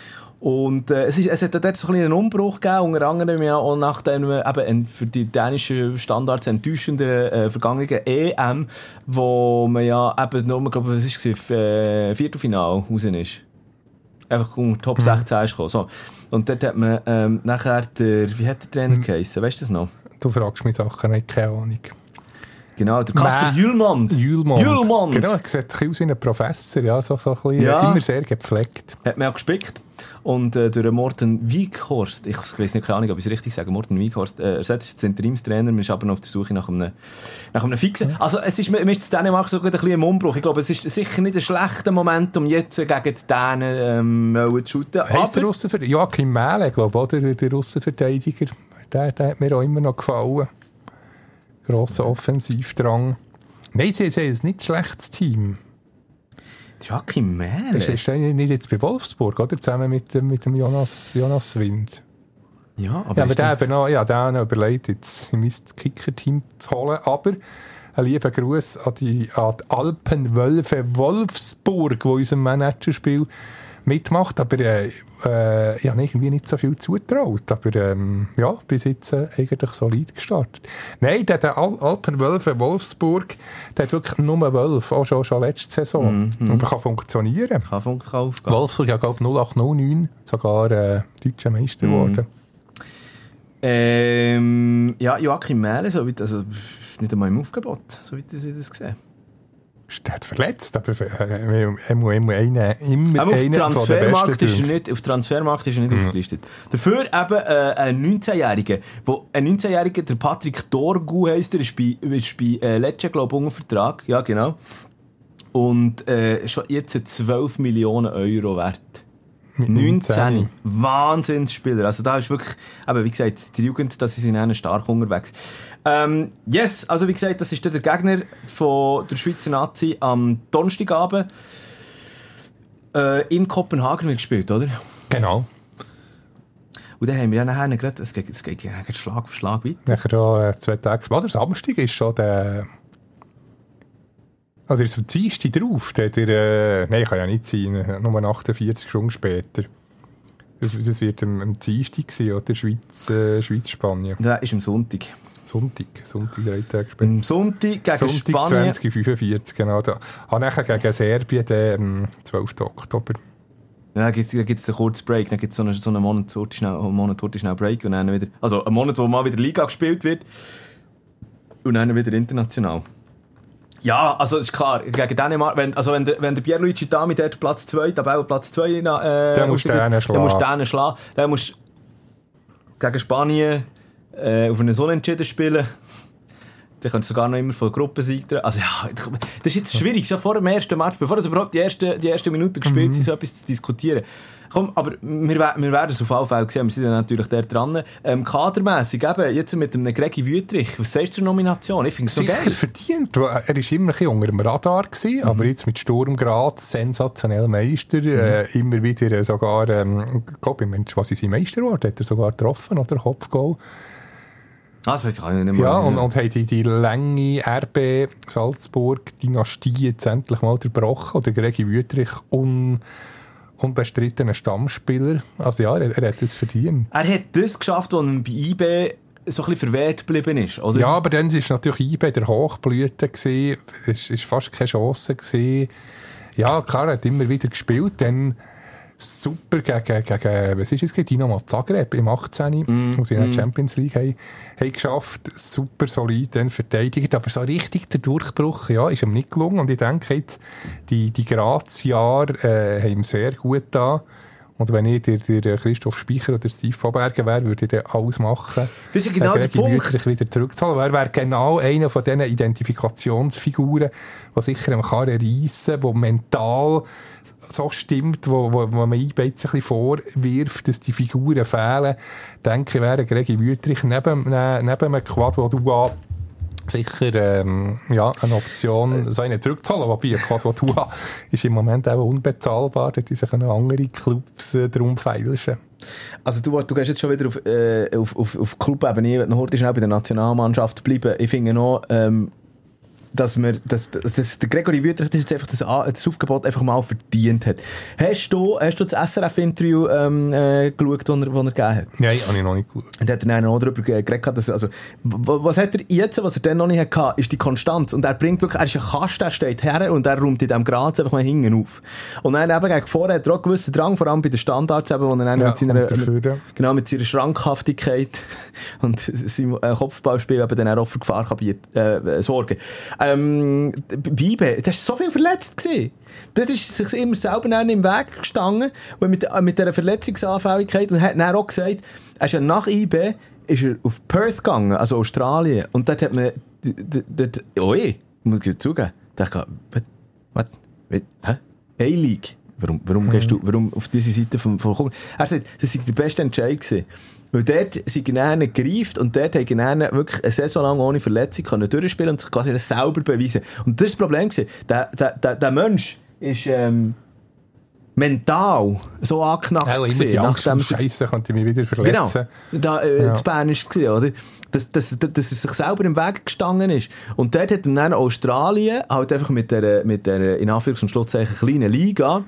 Und äh, es, ist, es hat dort so ein einen Umbruch gegeben, unter anderem ja auch nach dem eben für die dänischen Standards enttäuschenden äh, vergangenen E M, wo man ja eben nur, glaube was ist es, äh, Viertelfinale raus ist. Einfach um Top sechzehn ist gekommen. So. Und dort hat man ähm, nachher der, wie hat der Trainer mhm. geheissen? Weißt du das noch? Du fragst mich Sachen, ich habe keine Ahnung. Genau, der Kasper Jülmand. Jülmand. Jülmand. Genau, er sieht aus wie ein Professor, ja, so, so ein bisschen, ja. Immer sehr gepflegt. Hat man auch gespickt. und äh, durch Morten Wieghorst, ich weiss nicht, keine Ahnung, ob ich es richtig sage, Morten Wieghorst, äh, ersetzt ist Interimstrainer, man ist aber noch auf der Suche nach einem, nach einem Fixen. Ja. Also es ist, mir ist in Dänemark sogar ein bisschen ein Umbruch. Ich glaube, es ist sicher nicht ein schlechter Moment, um jetzt gegen die Dänen ähm, zu shooten. Heißt der Russenverteidiger? Joachim Mähle, glaube ich, oder? Der Russenverteidiger. Der, der hat mir auch immer noch gefallen. Grosser Offensivdrang. Nein, sie, sie ist nicht ein schlechtes Team. Joachim Mähle? Das ist nicht jetzt bei Wolfsburg, oder? Zusammen mit, mit dem Jonas, Jonas Wind. Ja, aber, ja, aber der eben noch, ja, der hat noch überlegt, jetzt in mein Kicker-Team zu holen. Aber ein lieber Gruß an die, an die Alpenwölfe Wolfsburg, die unserem Managerspiel mitmacht. Aber äh, äh, ich habe irgendwie nicht so viel zugetraut. Aber ähm, ja, bis jetzt äh, eigentlich solid gestartet. Nein, der, der Al- Alpenwölfe Wolfsburg, der hat wirklich nur Wölfe, auch schon, schon letzte Saison. Mm-hmm. Und kann funktionieren. Kann funktionieren. Wolfsburg, ja, glaube ich, null acht null neun sogar äh, deutscher Meister geworden. Mm. Ähm, ja, Joachim Mähle, so weit, also nicht einmal im Aufgebot, so weit ich das gesehen. Ist der verletzt? Aber äh, er muss immer einer, immer aber auf einer Transfermarkt ist er nicht, auf Transfermarkt ist er nicht mhm. aufgelistet. Dafür eben äh, ein neunzehnjähriger, wo ein neunzehnjähriger, der Patrick Dorgu heisst, der ist bei, ist bei äh, Lecce, glaube ich, unter Vertrag. Ja, genau. Und äh, schon jetzt zwölf Millionen Euro wert. neunzehn. Wahnsinnsspieler. Also da ist wirklich, eben, wie gesagt, die Jugend, das ist in einer stark unterwegs. Ähm, yes, also wie gesagt, das ist der Gegner von der Schweizer Nazi am Donnerstagabend äh, in Kopenhagen wird gespielt, oder? Genau. Und dann haben wir ja nachher gerade, es geht, es geht Schlag für Schlag weiter. Nachher da äh, zwei Tage später, Samstag ist schon der... Oder ist am Dienstag drauf? Der, der, äh, nein, kann ja nicht sein, nur achtundvierzig Stunden später. Das, das wird am, am Dienstag sein, oder? Schweiz, äh, Schweiz-Spanien. Das ist am Sonntag. Sonntag, Sonntag, drei Tage später. Am Sonntag gegen Sonntag Spanien. zwanzig fünfundvierzig, genau. Da. Ah, nachher gegen Serbien, der am zwölften Oktober. Ja, dann gibt es einen kurzen Break, dann gibt es so einen, so einen Monat schnell, einen Monat schnell Break und dann wieder, also einen Monat, wo mal wieder Liga gespielt wird und dann wieder international. Ja, also ist klar, gegen Dänemark, wenn, also wenn der, wenn der Pierluigi Dami dort Platz zwei, Tabelle Platz zwei, äh, dann musst du den schlagen. Dann musst du den schlagen. Dann musst du gegen Spanien äh, auf einen Unentschieden spielen. Dann könntest du sogar noch immer von Gruppensieg drin. Also ja, das ist jetzt schwierig, so vor dem ersten Match, bevor es überhaupt die ersten, die ersten Minuten gespielt sind, mhm. so etwas zu diskutieren. Komm, aber wir, wir werden es auf alle Fälle sehen, wir sind ja natürlich da dran. Ähm, kadermässig, eben, jetzt mit einem Gregi Wüttrich, was sagst du zur Nomination? Ich finde es so sicher geil. Verdient. Er war immer ein bisschen unter dem Radar gewesen, mhm. aber jetzt mit Sturm Graz, sensationell Meister, mhm. äh, immer wieder sogar, ähm, glaub ich, Mensch, was ist sein Meister geworden? Hat er sogar getroffen, oder Kopfgoal? Ah, das weiss ich auch nicht mehr. Ja, und, und haben die, die lange R B Salzburg-Dynastie jetzt endlich mal unterbrochen, oder Gregi Wüttrich un unbestrittener Stammspieler. Also ja, er, er hat es verdient. Er hat das geschafft, was ihm bei I B so ein bisschen verwehrt geblieben ist, oder? Ja, aber dann war natürlich I B der Hochblüte gewesen. Es war fast keine Chance gewesen. Ja, klar, er hat immer wieder gespielt. Dann super gegen, gegen was ist es, gegen Dinamo Zagreb im achtzehn, mm, wo sie in der mm. Champions League haben, haben geschafft. Super solid dann verteidigt. Aber so richtig der Durchbruch, ja, ist ihm nicht gelungen. Und ich denke jetzt, die, die Graz-Jahre äh, haben ihm sehr gut da. Und wenn ich der, der Christoph Speicher oder Steve Voberger wäre, würde ich dann alles machen. Das ist ja genau der Punkt. Wirklich wieder zurückzahlen. Er wäre genau einer von diesen Identifikationsfiguren, die sicher am Karren reissen, die mental so stimmt, wo, wo, wo man I B jetzt ein bisschen vorwirft, dass die Figuren fehlen. Denke ich, wäre Gregi Wüttrich neben, neben einem Quad, du an sicher ähm, ja, eine Option, so einen zurückzahlen. Wobei ein Quadvotua ist im Moment auch unbezahlbar. Da sich andere Clubs äh, darum feilschen. Also du, du gehst jetzt schon wieder auf, äh, auf, auf, auf Club-Ebene. Ich will noch heute schnell bei der Nationalmannschaft bleiben. Ich finde noch, ähm, dass wir, dass, dass der Gregory Wüttrich das jetzt einfach das, das Aufgebot einfach mal verdient hat. Hast du, hast du das S R F-Interview ähm, äh, geschaut, das er, das er gegeben hat? Nein, habe ich noch nicht geschaut. Und hat er dann auch darüber geredet, dass, also, was hat er jetzt, was er dann noch nicht hatte, ist die Konstanz. Und er bringt wirklich, er ist ein Kasten, er steht her und er räumt in diesem Graz einfach mal hinten auf. Und dann eben gegen vorher hat er auch gewissen Drang, vor allem bei den Standards, eben, wo er dann ja, mit seiner, mit, genau, mit seiner Schrankhaftigkeit und seinem äh, Kopfballspiel eben dann auch für Gefahr kann bieten, äh, sorgen. ähm, bei I B, da war so viel verletzt gewesen. Das ist sich immer selber im Weg gestanden und mit, mit dieser Verletzungsanfälligkeit und hat dann auch gesagt, er ist ja nach I B ist er auf Perth gegangen, also Australien, und dort hat man, dort, oi, muss ich zugeben, da dachte ich, was, was, hä? A-League? Warum, warum mhm. gehst du, warum auf diese Seite vom, vom Kunden? Er sagt, das war der beste Entscheid gewesen. Weil dort sind gerne gereift und dort haben gerne wirklich eine Saison lang ohne Verletzung können durchspielen und sich quasi selber beweisen. Und das war das Problem gewesen. Der, der, der, der Mensch ist, ähm, mental so angeknackst ja, gewesen. Die Angst, nachdem Scheisse könnte ich mich wieder verletzen. Genau. Da, äh, ja. das Bern war gewesen, oder? Dass, dass, dass er sich selber im Weg gestanden ist. Und dort hat ihm dann Australien, halt einfach mit der, mit der, in Anführungs- und Schlusszeichen, kleinen Liga,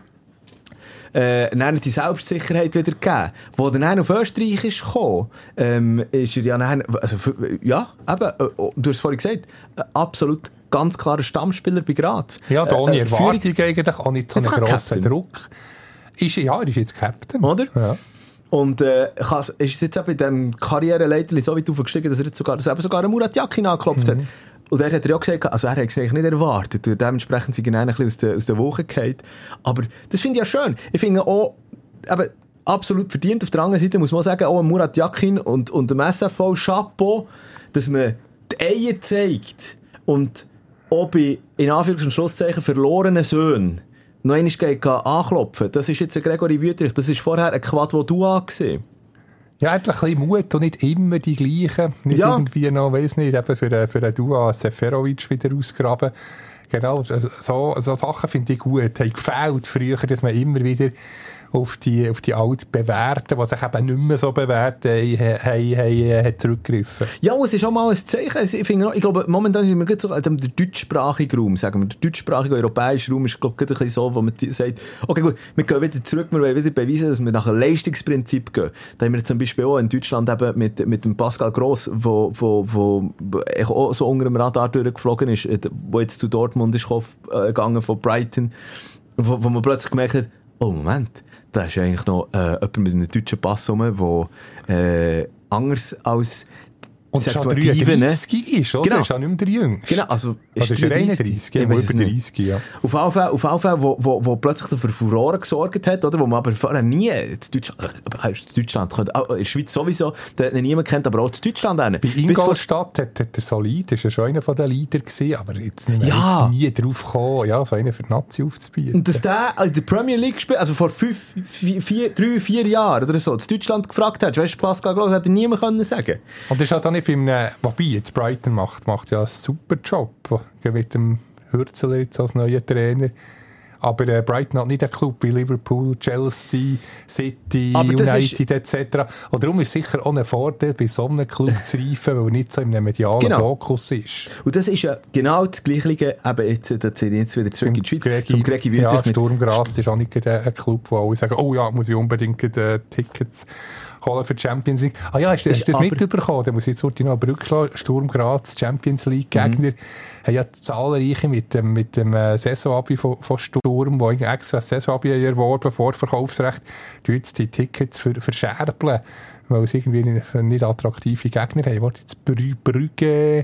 äh, dann die Selbstsicherheit wieder gegeben. Wo er dann auf Österreich ist gekommen, ähm, ist er ja dann, also, ja, eben, äh, du hast es vorhin gesagt, äh, absolut ganz klarer Stammspieler bei Graz. Ja, da ohne äh, Erwartung Führung, eigentlich, auch nicht so einen grossen Druck. Ist, ja, er ist jetzt Captain. Oder? Ja. Und äh, ist jetzt auch bei dem Karriereleiter so weit aufgestiegen, dass er jetzt sogar, dass er sogar einen Murat Yakin angeklopft mhm. hat. Und er hat er ja gesagt, also er hat es eigentlich nicht erwartet. Und dementsprechend sind er ein bisschen aus der, aus der Woche gefallen. Aber das finde ich ja schön. Ich finde auch, eben, absolut verdient. Auf der anderen Seite muss man sagen, auch Murat Yakin und, und dem S F V Chapeau, dass man die Eier zeigt und auch bei, in Anführungs- und Schlusszeichen, verlorenen Söhnen noch einmal anklopfen. Das ist jetzt ein Gregory Wüthrich. Das ist vorher ein Quad, wo du angesehen. Ja, endlich ein bisschen Mut und nicht immer die gleichen. Nicht ja. irgendwie noch, weiss nicht, eben für, für einen Dua Seferovic wieder ausgraben. Genau, so, so Sachen finde ich gut. Haben gefällt früher, dass man immer wieder auf die, auf die altbewährten, die sich eben nicht mehr so bewährten, haben, haben, haben, haben zurückgegriffen. Ja, es ist auch mal ein Zeichen. Ich, finde, ich glaube, momentan sind wir so, der deutschsprachige Raum, sagen wir, der deutschsprachige europäische Raum ist, glaube ich, ein bisschen so, wo man sagt, okay, gut, wir gehen wieder zurück, wir wollen wieder beweisen, dass wir nach einem Leistungsprinzip gehen. Da haben wir zum Beispiel auch in Deutschland eben mit, mit dem Pascal Gross, wo, wo, wo auch so unter dem Radar durchgeflogen ist, wo jetzt zu Dortmund ist gegangen, von Brighton, wo, wo man plötzlich gemerkt hat, oh, Moment, da ist eigentlich noch äh, jemand mit einem deutschen Pass rum, der äh, anders als und schon dreiunddreißig ist, oder? Genau. Ist auch nicht mehr der Jüngste. Genau, also ist er einunddreißig, ja, über dreißig, ja. Auf jeden Fall, auf jeden Fall wo, wo, wo plötzlich für Furore gesorgt hat, oder? Wo man aber vorher nie in Deutschland, in Deutschland, in der Schweiz sowieso, der hat niemand kennt, aber auch in Deutschland auch. Bei Ingolstadt hat, hat er solid, ist ja schon einer von den Leadern gewesen, aber jetzt sind wir ja. jetzt nie drauf gekommen, ja, so einen für die Nazi aufzubieten. Und dass der in der Premier League spielt, also vor fünf, vier, vier, drei, vier Jahren oder so, in Deutschland gefragt hat, weißt du, Pascal Gross hätte niemand können sagen. Und das ist halt auch nicht für einen, wobei jetzt Brighton macht, macht ja einen super Job mit dem Hürzeler jetzt als neuer Trainer. Aber äh, Brighton hat nicht einen Club wie Liverpool, Chelsea, City, United et cetera. Und darum ist sicher auch ein Vorteil, bei so einem Club zu reifen, weil er nicht so in einem medialen genau. Fokus ist. Und das ist ja genau das Gleiche, eben jetzt, da ziehe ich jetzt wieder zurück in die Schweiz. Gregi, zum Gregi ja, Sturm Graz ist auch nicht ein Club, wo alle sagen, oh ja, muss ich unbedingt äh, Tickets holen für die Champions League. Ah ja, hast du das, das mitbekommen? Da muss ich jetzt noch eine Brücke schlagen. Sturm Graz, Champions League Gegner, mhm. haben ja zahlreiche mit dem, mit dem äh, Saisonabbi von, von Sturm, wo extra Saisonabbi erworben, Vorverkaufsrecht, die jetzt die Tickets für, verscherbeln, weil sie irgendwie nicht, nicht attraktive Gegner haben. Warte, jetzt Brü Brügge,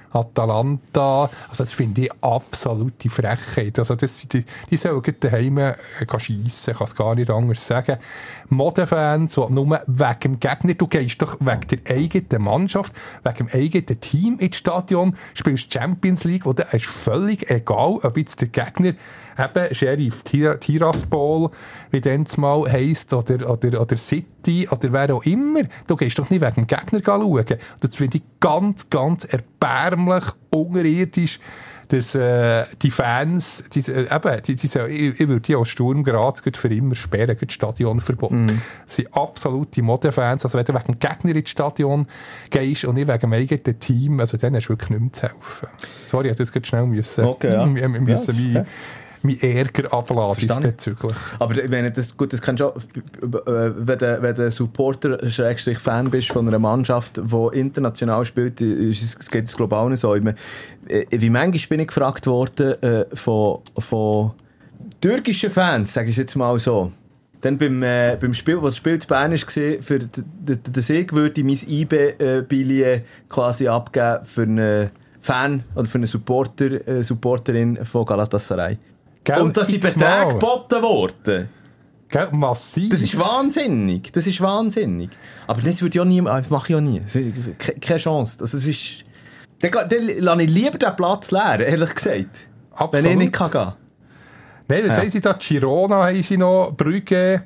Atalanta, also das finde ich absolute Frechheit. Also das, die, die sollen daheim äh, schiessen, kann es gar nicht anders sagen. Modefans, die nur wegen dem Gegner, du gehst doch wegen der eigenen Mannschaft, wegen dem eigenen Team ins Stadion, spielst Champions League, wo da ist völlig egal, ob jetzt der Gegner eben Sheriff Tiraspol, wie dann mal heisst, oder, oder, oder City, oder wer auch immer. Du gehst doch nicht wegen dem Gegner schauen. Das finde ich ganz, ganz erbärmlich, unterirdisch, dass äh, die Fans, die, äh, eben, die, die, ich, ich würde die als Sturm Graz für immer sperren, das Stadionverbot. Mm. Das sind absolute Modefans. Also wenn du wegen dem Gegner ins Stadion gehst und nicht wegen dem eigenen Team, also dann hast du wirklich nichts zu helfen. Sorry, ich hätte das schnell müssen. Okay, ja. Wir müssen ja, okay. mein Ärger abladen diesbezüglich. Aber ich meine, das, gut, das kannst du auch, wenn du, wenn du Supporter-Fan bist von einer Mannschaft, die international spielt, es geht es global nicht so. Ich meine, wie manchmal bin ich gefragt worden äh, von, von türkischen Fans, sage ich jetzt mal so. Dann beim, äh, beim Spiel, was das Spiel zu Bern war, für den Sieg würde ich mein I B-Billet quasi abgeben für eine Fan oder für eine Supporter, äh, Supporterin von Galatasaray. Gell, und da sind x-mal. Beträge geboten worden. Gell, massiv. Das ist wahnsinnig. Das ist wahnsinnig. Aber das würde ich auch nie, das mache ich auch nie. Keine Chance. Also, es ist, dann, dann lasse ich lieber den Platz leer, ehrlich gesagt. Absolut. Wenn ich nicht kann gehen. Nein, was Ja. haben sie da? Girona haben sie noch, Brügge,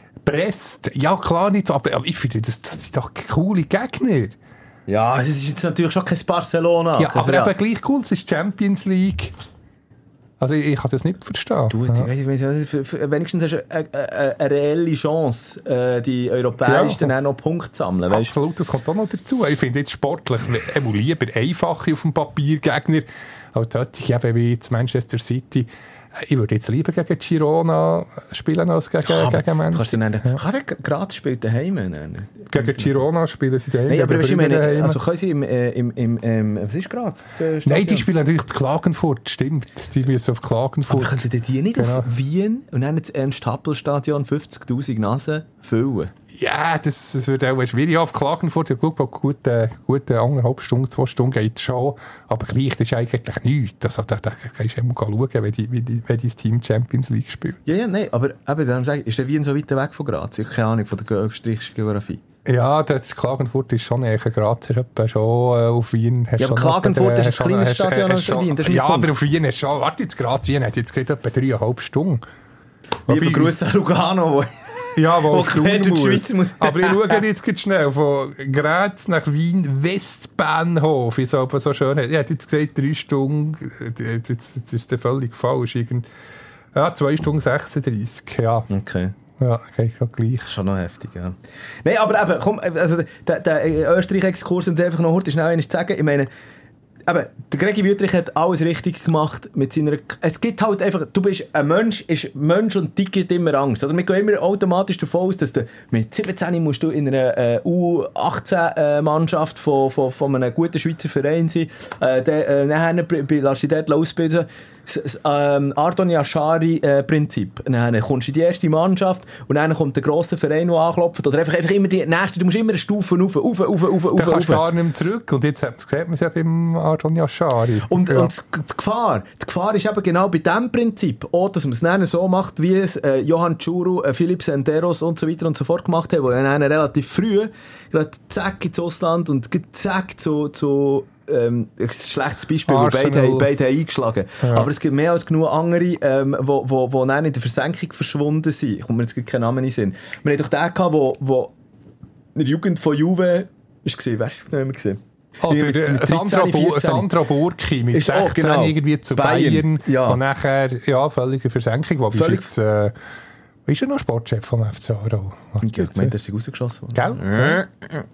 Brest. Ja, klar nicht, aber, aber ich finde, das, das sind doch coole Gegner. Ja, es ist jetzt natürlich schon kein Barcelona. Ja, aber ja. eben gleich cool, es ist Champions League. Also ich, ich kann das nicht verstehen. Du, ja. ich weiss nicht, für, für, wenigstens hast du eine, eine, eine reelle Chance, äh, die Europäischen Ja. auch noch Punkte zu sammeln. Weißt? Absolut, das kommt auch noch dazu. Ich finde jetzt sportlich immer lieber einfache auf dem Papier Gegner als solche eben wie jetzt Manchester City. Ich würde jetzt lieber gegen Girona spielen als gegen, Ja, gegen du Man kannst City. dann nennen, Ja. kann der gerade spielen daheim nennen? Gegen Girona spielen sie daheim. Nein, aber gegen weißt, ich Brügge meine, daheim. also können sie im, äh, im, im, ähm, was ist gerade? Äh, Nein, die spielen natürlich zu Klagenfurt, stimmt. Die müssen auf Klagenfurt. Aber könnten die nicht Genau. auf Wien und dann das Ernst-Happel-Stadion fünfzigtausend Nasen füllen? Ja, das, das wird auch schwierig. Auf Klagenfurt, ich glaube, gute, gute anderthalb Stunden, zwei Stunden geht es schon. Aber gleich, das ist eigentlich nichts. Also, da, da kannst du mal schauen, wenn, die, wenn, die, wenn dein Team Champions League spielt. Ja, ja, nein, aber eben, darum sage ich, ist der Wien so weit weg von Graz? Ich habe keine Ahnung von der österreichischen Geografie. Ja, das Klagenfurt ist schon näher. Graz ist etwa schon äh, auf Wien. Hast Ja, aber schon Klagenfurt etwa- ist ein hast kleines schon- hast- Stadion hast als schon- Wien, das ist mein Ja, Punkt. aber auf Wien ist schon, warte jetzt, Graz, Wien hat jetzt gerade etwa dreieinhalb Stunden. Lieber Wobei- Grüße an Lugano, wo Ja, wo Wo ich quer durch die Schweiz muss. Aber ich schaue jetzt ganz schnell von Graz nach Wien Westbahnhof. Ist aber so schön. Ich hätte jetzt gesagt, drei Stunden, äh, das das ist der völlig falsch. Irgend- Ja, zwei Stunden sechsunddreissig. Ja, Okay. ja, geht okay, gleich. Schon noch heftig, ja. Nein, aber eben, komm, also der, der Österreich-Exkurs und einfach noch heute schnell eines zu sagen, ich meine, eben, der Gregi Wüttrich hat alles richtig gemacht mit seiner... Es gibt halt einfach... Du bist ein Mensch, ist Mensch und die gibt immer Angst. Oder wir gehen immer automatisch davon aus, dass du mit siebzehn musst du in einer äh, U achtzehn Mannschaft von, von, von einem guten Schweizer Verein sein. Äh, der, äh, nachher b- b- lässt dich dort ausbilden. Das, das ähm, Ardon Yashari-Prinzip. Dann kommst du in die erste Mannschaft und dann kommt der grosse Verein, der anklopft. Oder einfach, einfach immer die nächste. Du musst immer eine Stufe rauf, rauf, rauf, rauf, Da rauf, kannst rauf. du gar nicht mehr zurück. Und jetzt sieht man es ja beim Ardon Yashari. Und, ja. und die Gefahr, die Gefahr ist eben genau bei diesem Prinzip, auch, dass man es dann so macht, wie es äh, Johann Tschuru, äh, Philipp Senderos und so weiter und so fort gemacht haben, wo dann relativ früh gerade zack ins Ausland und zack zu, zu ähm, ein schlechtes Beispiel, wo Arsenal. beide, haben- beide haben eingeschlagen. Ja. Aber es gibt mehr als genug andere, ähm, wo, wo, wo dann in der Versenkung verschwunden sind. Kommt mir jetzt kein Name in den Sinn. Wir hatten doch den gehabt, wo, wo in der Jugend von Juve ist gesehen. Wer ist es noch immer gesehen? Oder Mit- äh, mit Sandra, dreizehn, Bu- vierzehn. Sandra Burki mit Ist auch, sechzehn genau. irgendwie zu Bayern, Bayern, ja. und nachher, ja, völlige Versenkung. Wo bist du Völlig- jetzt, äh, ist er noch Sportchef vom F C Aarau? Warte Ja, ich jetzt, meine, das ist rausgeschossen worden. Gell?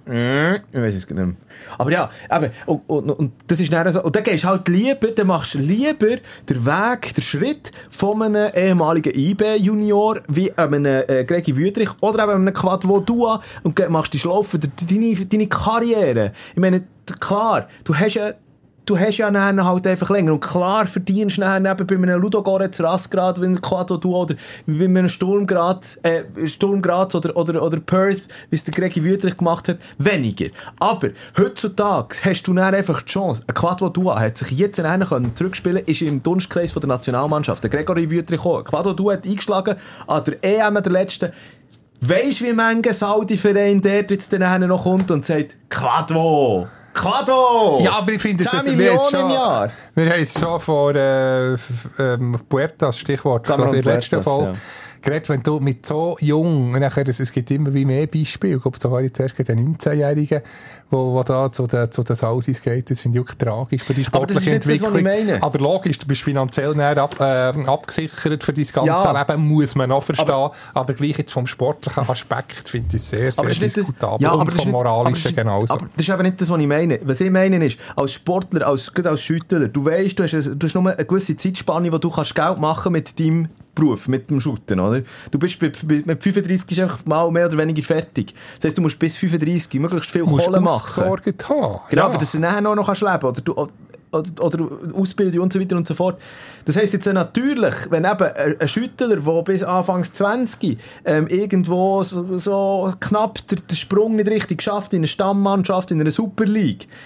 Ich weiß es gar nicht mehr. Aber ja, eben, und, und, und das ist dann so, und dann gehst du halt lieber, dann machst du lieber den Weg, den Schritt von einem ehemaligen I B-Junior wie einem äh, Gregi Wüttrich oder eben einem Quadvo Dua und ge- machst die Schlaufe, deine, deine Karriere. Ich meine, d- klar, du hast ja Du hast ja dann halt einfach länger. Und klar verdienst du dann eben bei einem Ludogorets Rasgrad, wie ein Quadro du oder wie bei einem Sturmgrad, äh, Sturmgrad oder, oder, oder Perth, wie es der Gregi Wüttrich gemacht hat, weniger. Aber heutzutage hast du dann einfach die Chance. Ein Quadro Dua hat sich jetzt dann können zurückspielen, ist im Dunstkreis von der Nationalmannschaft. Der Gregory Wüttrich auch. Quadro Dua hat eingeschlagen an der E M der letzten. Weisst du, wie manche Saudi-Verein dort jetzt dann noch kommt und sagt, Quadro! Quadro! Ja, aber ich finde, es zehn es- wir Millionen haben es schon, im Jahr. wir haben es schon vor äh, f- ähm, Puertas, Stichwort, Cameron vor der letzten Puertas, Folge. ja. Gerade wenn du mit so jung, und nachher, es, es gibt immer wie mehr Beispiele, ich glaube, da war ich zuerst gerade den neunzehnjährigen, wo, wo da zu den, zu den Saudis geht, das finde ich auch tragisch für die Aber das ist sportliche nicht das, was Entwicklung. ich meine. Aber logisch, du bist finanziell näher ab, äh, abgesichert für dein ganze Ja. Leben, muss man noch verstehen, aber, Aber- gleich jetzt vom sportlichen Aspekt finde ich es sehr, sehr Aber das ist nicht das- diskutabel ja, aber und das ist vom nicht- aber das moralischen ist- genauso. Aber das ist aber nicht das, was ich meine. Was ich meine ist, als Sportler, als, gerade als Schüttler, du weißt, du hast, ein- du hast nur eine gewisse Zeitspanne, wo du kannst Geld machen mit deinem Beruf, mit dem Shooten, oder? Du bist bei, bei, mit fünfunddreissig ist einfach mal mehr oder weniger fertig. Das heisst, du musst bis fünfunddreissig möglichst viel musst Kohle machen. ausgesorgt haben. Genau, Ja. für dass du nachher noch kannst leben oder, du, oder, oder Ausbildung und so weiter und so fort. Das heisst jetzt natürlich, wenn eben ein, ein Schüttler, der bis Anfangs zwanzig ähm, irgendwo so, so knapp den, den Sprung nicht richtig schafft in eine Stammmannschaft, in einer Super League,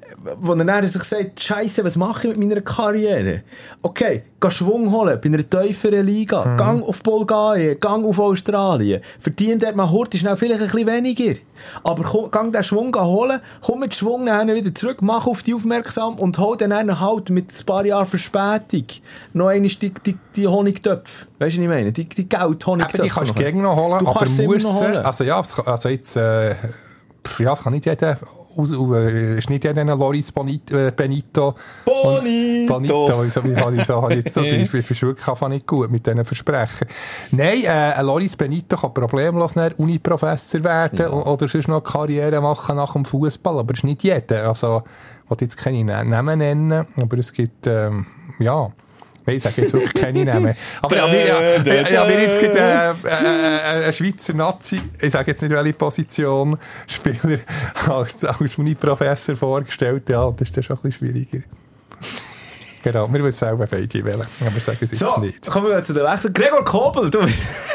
wo er dann sich sagt, Scheiße, was mache ich mit meiner Karriere? Okay, geh Schwung holen bei einer tieferen Liga, mhm. gang auf Bulgarien, gang auf Australien, verdient dort mal hurtig schnell vielleicht ein bisschen weniger. Aber komm, gang den Schwung holen, komm mit Schwung dann wieder zurück, mach auf die aufmerksam und hol dann halt mit ein paar Jahren Verspätung noch einmal die, die, die Honigtöpfe. Weißt du, was ich meine? Die, die Geld-Honigtöpfe. Eben, die kannst du gegen noch holen, du aber kannst musst noch holen. Also ja, also jetzt, äh, ja, kann nicht jeder... Aus, äh, ist nicht jeder Loris Bonito, äh, Benito. Bonito! Bonito, wieso habe ich so, jetzt so, ich bin wirklich einfach nicht gut mit diesen Versprechen. Nein, äh, ein Loris Benito kann problemlos Uni-Professor werden ja. oder sonst noch Karriere machen nach dem Fußball, aber es ist nicht jeder. Also, ich will jetzt keine Namen nennen, aber es gibt, ähm, ja... Ich sage jetzt wirklich keine Namen. Aber ich habe ja, mir jetzt gerade äh, äh, ein Schweizer Nazi, ich sage jetzt nicht welche Position, Spieler als, als Uni-Professor vorgestellt. Ja, das ist dann schon ein bisschen schwieriger. Genau, wir wollen selber beide wählen, aber wir sagen es jetzt so, nicht. Kommen wir zu den Wechsel. Gregor Kobel, du...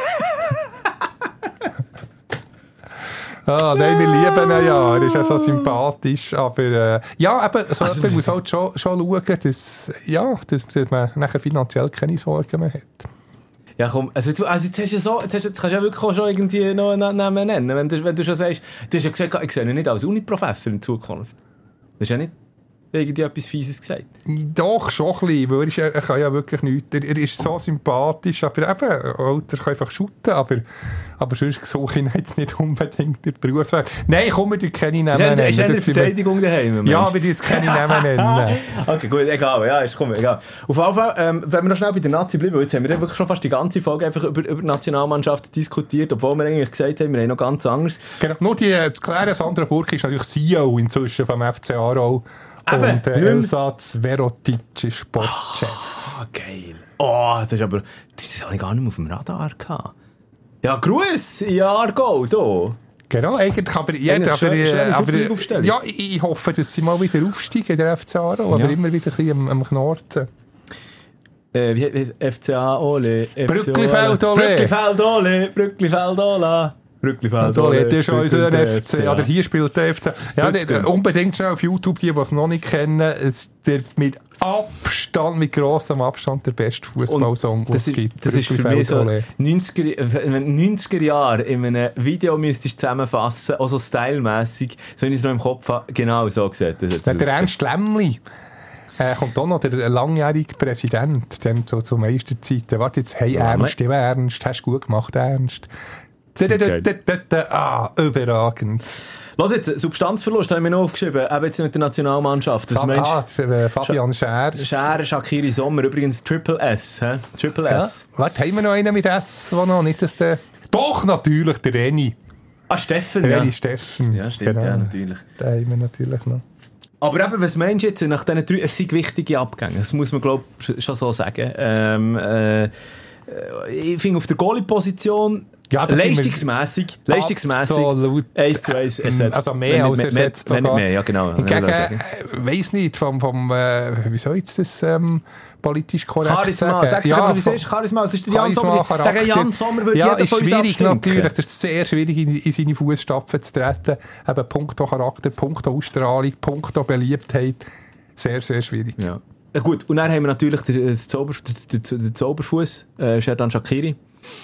Ah, nein, wir lieben ihn ja, er ist ja so sympathisch, aber äh, ja, eben, so also, man muss halt schon, schon schauen, dass, ja, dass, dass man nachher finanziell keine Sorgen mehr hat. Ja komm, also, du, also jetzt, hast du so, jetzt, hast, jetzt kannst du ja wirklich auch schon irgendwie noch einen Namen nennen, wenn du, wenn du schon sagst, du hast ja gesagt, ich sehe ihn nicht als Uni-Professor in Zukunft. Das ist ja nicht irgendwie etwas Fieses gesagt. Doch, schon ein bisschen, weil er, ist, er kann ja wirklich nichts, er, er ist so sympathisch, aber eben, er kann einfach shooten, aber, aber sonst suche ich jetzt nicht unbedingt den Berufsweg. Nein, komm, wir keine Namen nennen. Ist ja eine Verteidigung daheim? Ja, wir jetzt keine Namen nennen. Okay, gut, egal, ja, ist, komm, egal. Auf jeden Fall, ähm, wenn wir noch schnell bei der Nazi bleiben, jetzt haben wir wirklich schon fast die ganze Folge einfach über, über Nationalmannschaften diskutiert, obwohl wir eigentlich gesagt haben, wir haben noch ganz anderes. Genau, nur die, zu klären, Sandra Burg ist natürlich C E O inzwischen vom F C Aarau. Eben, und der Elsa Zverotic ist Sportchef. Oh, geil. Oh, das ist aber... Das habe ich gar nicht mehr auf dem Radar gehabt. Ja, Gruß in Aargau, da. Genau, eigentlich, aber... Ja, aber, schön, aber, aber ja, ich hoffe, dass sie mal wieder aufsteigen, der F C Aarau, aber ja. immer wieder ein bisschen am, am Knorten. Äh, wie heißt F C A Ole? Brücklifeld Ole! Brücklifeld Ole! Brücklifeld Ole! Brücklifeld Ole! Das ist unser F C. Oder hier spielt der F C. Ja, der, unbedingt schon auf YouTube, die, die es noch nicht kennen, ist der mit Abstand, mit grossem Abstand der beste Fußballsong, den es gibt. Das ist für mich so neunziger Jahre in einem Video müsstest du zusammenfassen, auch so stylmässig, so wie ich es noch im Kopf habe, genau so gesehen. Das der der Ernst Lämmli. Äh, kommt auch noch der langjährige Präsident, dem zu, zu Meisterzeiten. Warte jetzt, hey Ernst, ja, Ernst, hast du gut gemacht, Ernst. Da, da, da, da, da, da, ah, überragend. Was jetzt, Substanzverlust habe ich mir noch aufgeschrieben, eben jetzt mit der Nationalmannschaft. Was meinst du? Ah, Fabian Schär. Schär, Shaqiri Sommer, übrigens Triple S. He? Triple S. Ja. Warte, haben wir noch einen mit S, der noch nicht, dass der... Doch, natürlich, der Reni. Ah, Steffen, der ja. Reni Steffen. Ja, stimmt, genau. Ja, natürlich. Den haben wir natürlich noch. Aber eben, was meinst du jetzt nach diesen drei, es sind wichtige Abgänge, das muss man, glaube ich, schon so sagen. Ähm, äh, ich finde, auf der Goalie-Position ja, leistungsmässig, leistungsmässig eins zu eins ersetzt. Also mehr wenn als nicht, ersetzt wenn, sogar. Wenn nicht mehr, ja genau. Hingegen, äh, weiss nicht, vom, vom äh, wie soll jetzt das ähm, politisch korrekt Charisma, sagen? Sag ja, einfach, wie es ist, Charisma, es ist der Jan Sommer. Der Jan Sommer würde ja, jeder von uns schwierig natürlich, das abstinken. ist sehr schwierig, in, in seine Fußstapfen zu treten. Eben punkto Charakter, punkto Ausstrahlung, punkto Beliebtheit. Sehr, sehr schwierig. Ja. Ja, gut, und dann haben wir natürlich den, den, Zauber, den, den, den Zauberfuss, äh, Xherdan Shaqiri.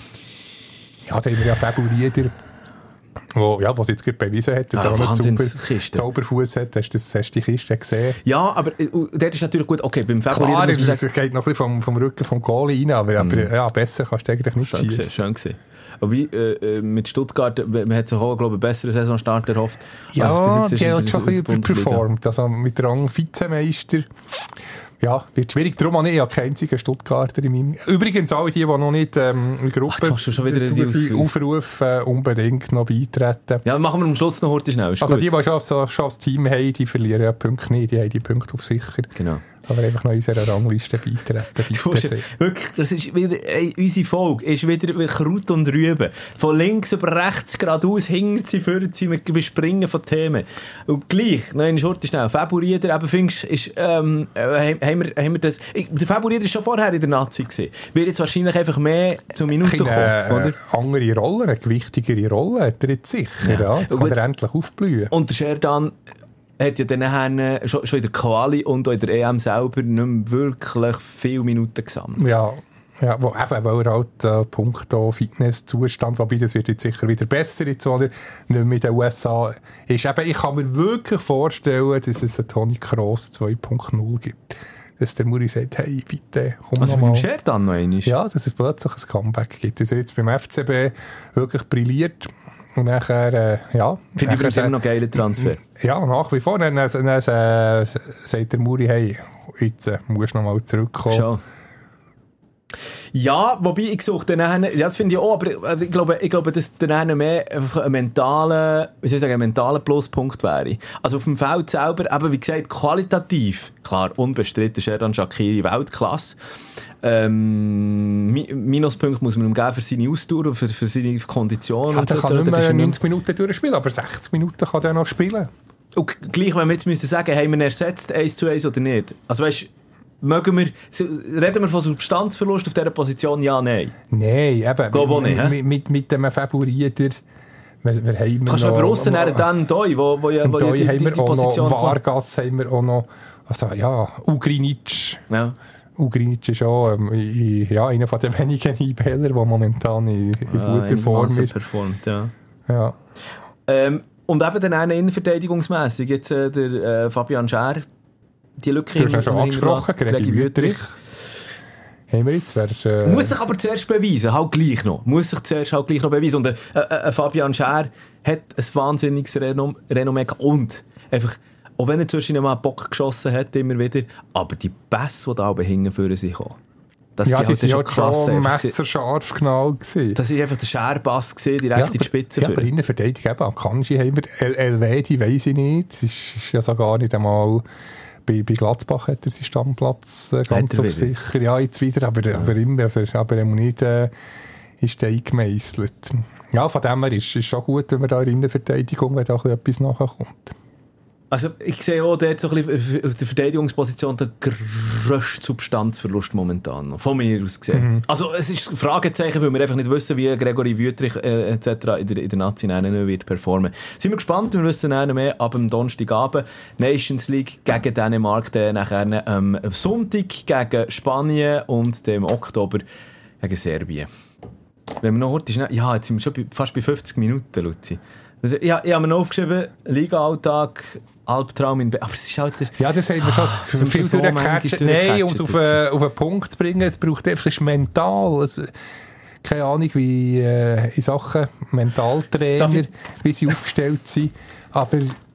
Ja, da haben wir ja Fabio-Rieder, wo, ja, was jetzt gut bewiesen hat, dass ah, er auch einen super Kiste. Zauberfuss hat. Hast du die Kiste gesehen? Ja, aber uh, der ist natürlich gut. Okay, beim Fabio-Rieder... Klar, es geht noch ein bisschen vom, vom Rücken vom Goalie rein, aber, mm. aber ja, besser kannst du eigentlich nicht schön schießen. Gesehen, schön gesehen. Aber äh, mit Stuttgart, man hat sich auch, glaube ich, einen besseren Saisonstart erhofft. Ja, also, die hat schon ein bisschen performt. Also mit Rang Vizemeister. Ja, wird schwierig. Darum habe ich ja keinen einzigen Stuttgarter in meinem... Übrigens auch die, die noch nicht ähm, in Gruppe... Ach, du schon wieder die Aufrufen, äh, unbedingt noch beitreten. Ja, machen wir am Schluss noch heute schnell. Also gut. Die, die schon, so, schon das Team haben, die verlieren ja Punkte nicht. Die haben die Punkte auf sicher. Genau. Aber einfach noch in unserer Rangliste beitreten. Wirklich, das ist wieder, ey, unsere Folge ist wieder wie Kraut und Rüben. Von links über rechts geradeaus, hinter sie, vorne sie, wir bespringen von Themen. Und gleich, noch eine Schurte schnell, Fabio-Rieder, eben findest, ist, ähm, haben, haben, wir, haben wir das, ich, der Fabio-Rieder war schon vorher in der Nazi gewesen. Wird jetzt wahrscheinlich einfach mehr zur Minute kommen, äh, oder? Andere Rolle, eine gewichtigere Rolle hat er jetzt sicher, ja. ja. Jetzt kann er endlich aufblühen. Und der Xherdan, hat ja dann äh, schon, schon in der Quali und auch in der E M selber nicht mehr wirklich viele Minuten gesammelt. Ja. Ja, wo, eben, weil er halt äh, punkto Fitnesszustand, wobei das wird jetzt sicher wieder besser, jetzt, oder nicht mehr in den U S A ist. Eben, ich kann mir wirklich vorstellen, dass es einen Toni Kroos zwei Punkt null gibt. Dass der Muri sagt, hey, bitte, komm also noch mal. Also beim Scherdan noch einmal? Ja, dass es plötzlich ein Comeback gibt. Dass er jetzt beim F C B wirklich brilliert. Und nachher, äh, ja. Finde ich übrigens immer noch einen geilen Transfer. Ja, nach wie vor. Dann, dann, dann äh, sagt der Muri, hey, jetzt äh, musst du noch mal zurückkommen. Schon. Ja, wobei ich suche dann, ja, das finde ich auch, aber ich glaube, ich glaube, dass dann mehr einfach ein mentaler, wie soll ich sagen, ein mentaler Pluspunkt wäre. Also auf dem Feld selber, eben wie gesagt, qualitativ, klar, unbestritten, Xherdan Shaqiri, Weltklasse. Ähm, Minuspunkt muss man ihm geben für seine Ausdauer und für, für seine Kondition. Ja, der so. kann nicht mehr neunzig nicht... Minuten durchspielen, aber sechzig Minuten kann er noch spielen. Und gleich, wenn wir jetzt müssen sagen, haben wir ihn ersetzt, eins zu eins oder nicht? Also weißt, mögen wir, reden wir von Substanzverlust auf dieser Position? Ja, nein. Nein, eben. Glaube nicht, mit, mit, mit dem Favoriter. Wir, wir haben du kannst noch, aber aussen dann Dan Doi, wo, wo ja, wo ja die, die, die, die Position noch, Vargas haben wir auch noch. Also ja, Ugrinic. Ja. Ugrinic ist auch ähm, i, ja, einer von den wenigen Einbäller, der momentan in, in ja, guter Form ist. Performt, ja. Ja. Ähm, und eben dann einen innenverteidigungsmässig, jetzt äh, der äh, Fabian Schär, die Lücke... Du hast ja schon angesprochen, Gregi Wüttrich. Haben wir jetzt, wer, äh... Muss sich aber zuerst beweisen, halt gleich noch. Muss sich zuerst halt gleich noch beweisen. Und äh, äh, Fabian Schär hat ein wahnsinniges Renom- Renommee gehabt. Und einfach, auch wenn er zwischen mal einen Bock geschossen hat, immer wieder, aber die Pässe, die da oben hinten für sich kommen, das ja, sind die halt sind schon ja klasse. schon messerscharf genau gewesen. Das war einfach der Scherpass, direkt ja, in die Spitze. Ja, aber in der Verteidigung eben, Akanji haben wir, El- Elvedi weiss ich nicht, das ist, ist ja so gar nicht einmal... Bei, bei Gladbach hat er seinen Stammplatz äh, ganz auf sicher. Ja, jetzt wieder, aber, ja. aber immer, also, aber er muss nicht äh, in Stein gemeisselt. Ja, von dem her ist es schon gut, wenn man da in der Verteidigung, wenn da etwas nachkommt. Also ich sehe auch dort so ein bisschen auf der Verteidigungsposition den grössten Substanzverlust momentan noch, von mir aus gesehen. Mhm. Also es ist ein Fragezeichen, weil wir einfach nicht wissen, wie Gregory Wüttrich äh, et cetera in der, in der Nationalen wird performen. Sind wir gespannt, wir wissen dann mehr ab dem Donnerstagabend. Nations League gegen Dänemark, dann nachher am ähm, Sonntag gegen Spanien und dann im Oktober gegen Serbien. Wenn wir noch heute schnell... Ja, jetzt sind wir schon bei, fast bei fünfzig Minuten, Luzi. Also, ich, ich habe mir noch aufgeschrieben, Liga-Alltag, Albtraum in Be- aber es ist halt der... Ja, das haben wir schon ah, viel so durchgecatcht. Nein, um es auf, äh, auf einen Punkt zu bringen, es braucht einfach, es ist mental. Es, keine Ahnung, wie äh, in Sachen Mentaltrainer, wie sie aufgestellt sind. Aber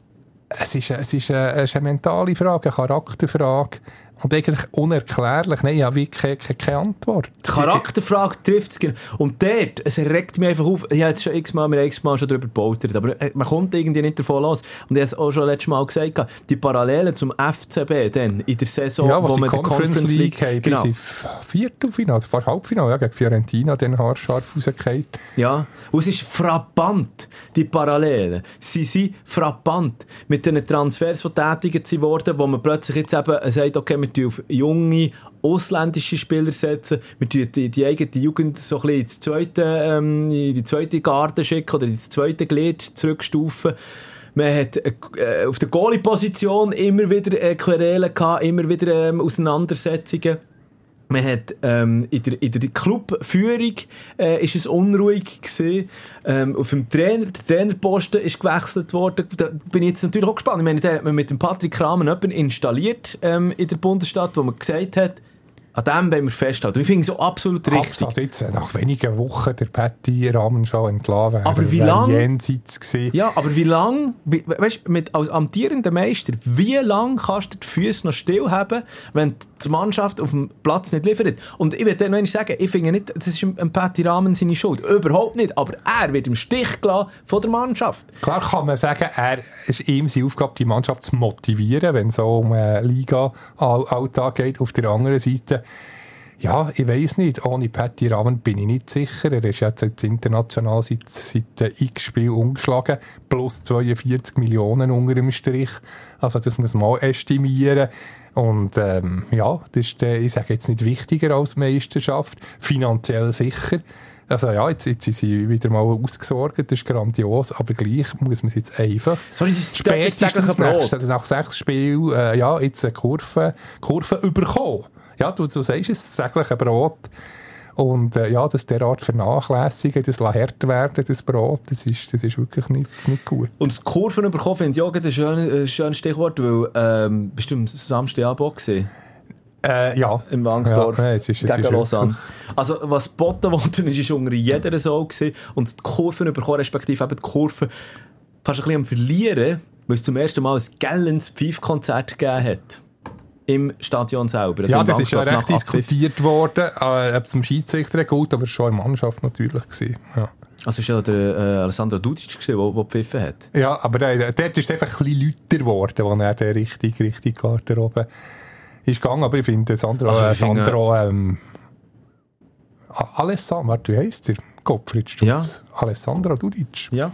es ist, es, ist, äh, es ist eine mentale Frage, eine Charakterfrage. Und eigentlich unerklärlich. Nein, ich habe wirklich keine, keine, keine Antwort. Charakterfrage trifft es genau. Und dort, es regt mich einfach auf, ich habe jetzt schon x-mal, wir haben x-mal schon darüber gebautert, aber man kommt irgendwie nicht davon los. Und ich habe es auch schon letztes Mal gesagt, die Parallelen zum F C B dann, in der Saison, ja, wo man die Conference League haben, genau. bis Viertelfinale, fast Halbfinale, ja, gegen Fiorentina, dann haarscharf rausgefallen. Ja, und es ist frappant, die Parallelen. Sie sind frappant. Mit den Transfers, die tätigt wurden, wo man plötzlich jetzt eben sagt, okay, wir auf junge, ausländische Spieler setzen, wir tun die, die eigene Jugend so ein bisschen ins zweite, ähm, in die zweite Garde schicken oder ins zweite Glied zurückstufen. Man hat äh, auf der Goalie-Position immer wieder äh, Querelen gehabt, immer wieder ähm, Auseinandersetzungen. Man hat ähm, in der, in der Clubführung äh, ist es unruhig gewesen. Ähm, auf dem Trainer, der Trainerposten ist gewechselt worden. Da bin ich jetzt natürlich auch gespannt. Ich meine, da hat man mit dem Patrick Kramer jemanden installiert ähm, in der Bundesstadt, wo man gesagt hat, an dem wollen wir festhalten. Ich finde es so absolut richtig. Also jetzt, nach wenigen Wochen der Patty Rahmen schon entlassen werden. Aber wie lange? Jenseits gewesen. Ja, aber wie lange, weißt du, mit, als amtierender Meister, wie lange kannst du die Füße noch still haben, wenn die Mannschaft auf dem Platz nicht liefert? Und ich will dir noch einmal sagen, ich finde nicht, das ist ein Patty Rahmen seine Schuld. Überhaupt nicht. Aber er wird im Stich gelassen von der Mannschaft. Klar kann man sagen, er ist ihm seine Aufgabe, die Mannschaft zu motivieren, wenn es so um einen Liga-Alltag geht. Auf der anderen Seite, ja, ich weiss nicht. Ohne Patty Rahmen bin ich nicht sicher. Er ist jetzt, jetzt international seit, seit x Spiel umgeschlagen. Plus zweiundvierzig Millionen unter dem Strich. Also das muss man auch estimieren. Und ähm, ja, das ist, äh, ich sage jetzt nicht wichtiger als Meisterschaft. Finanziell sicher. Also ja, jetzt, jetzt sind sie wieder mal ausgesorgt, das ist grandios, aber gleich muss man es jetzt einfach Sorry, das ist spätestens nächst, also nach sechs Spielen äh, ja, jetzt eine Kurve, Kurve überkommen. Ja, du, du sagst es, das tägliche Brot. Und äh, ja, das derart vernachlässigen, das hart werden, das Brot, das ist, das ist wirklich nicht, nicht gut. Und die Kurven überkommen finde ich auch ein schönes, schönes Stichwort, weil ähm, bist du am Samstagabend auch gesehen? Äh, ja. Im Wankdorf. Ja, jetzt ist, jetzt gegen ist Lausanne. Also, was geboten worden ist, ist unter jeder so gewesen. Und die Kurven bekommen, respektive eben die Kurven, fast ein bisschen am Verlieren, weil es zum ersten Mal ein gellendes Pfeifkonzert gegeben hat. Im Stadion selber. Also ja, das ist ja recht diskutiert worden, äh, ob es zum Schiedsrichter gut, aber schon in der Mannschaft natürlich gewesen. Ja. Also es war ja der äh, Alessandro Dudic, der gepfiffen hat. Ja, aber äh, dort ist es einfach ein bisschen lauter geworden, als er der richtig, richtig Garderobe ist gegangen, aber ich finde Sandro, also, äh, Sandro ähm, Alessandro, warte, wie heisst der? Gottfried Stutz. Ja. Alessandro Dudic. Ja.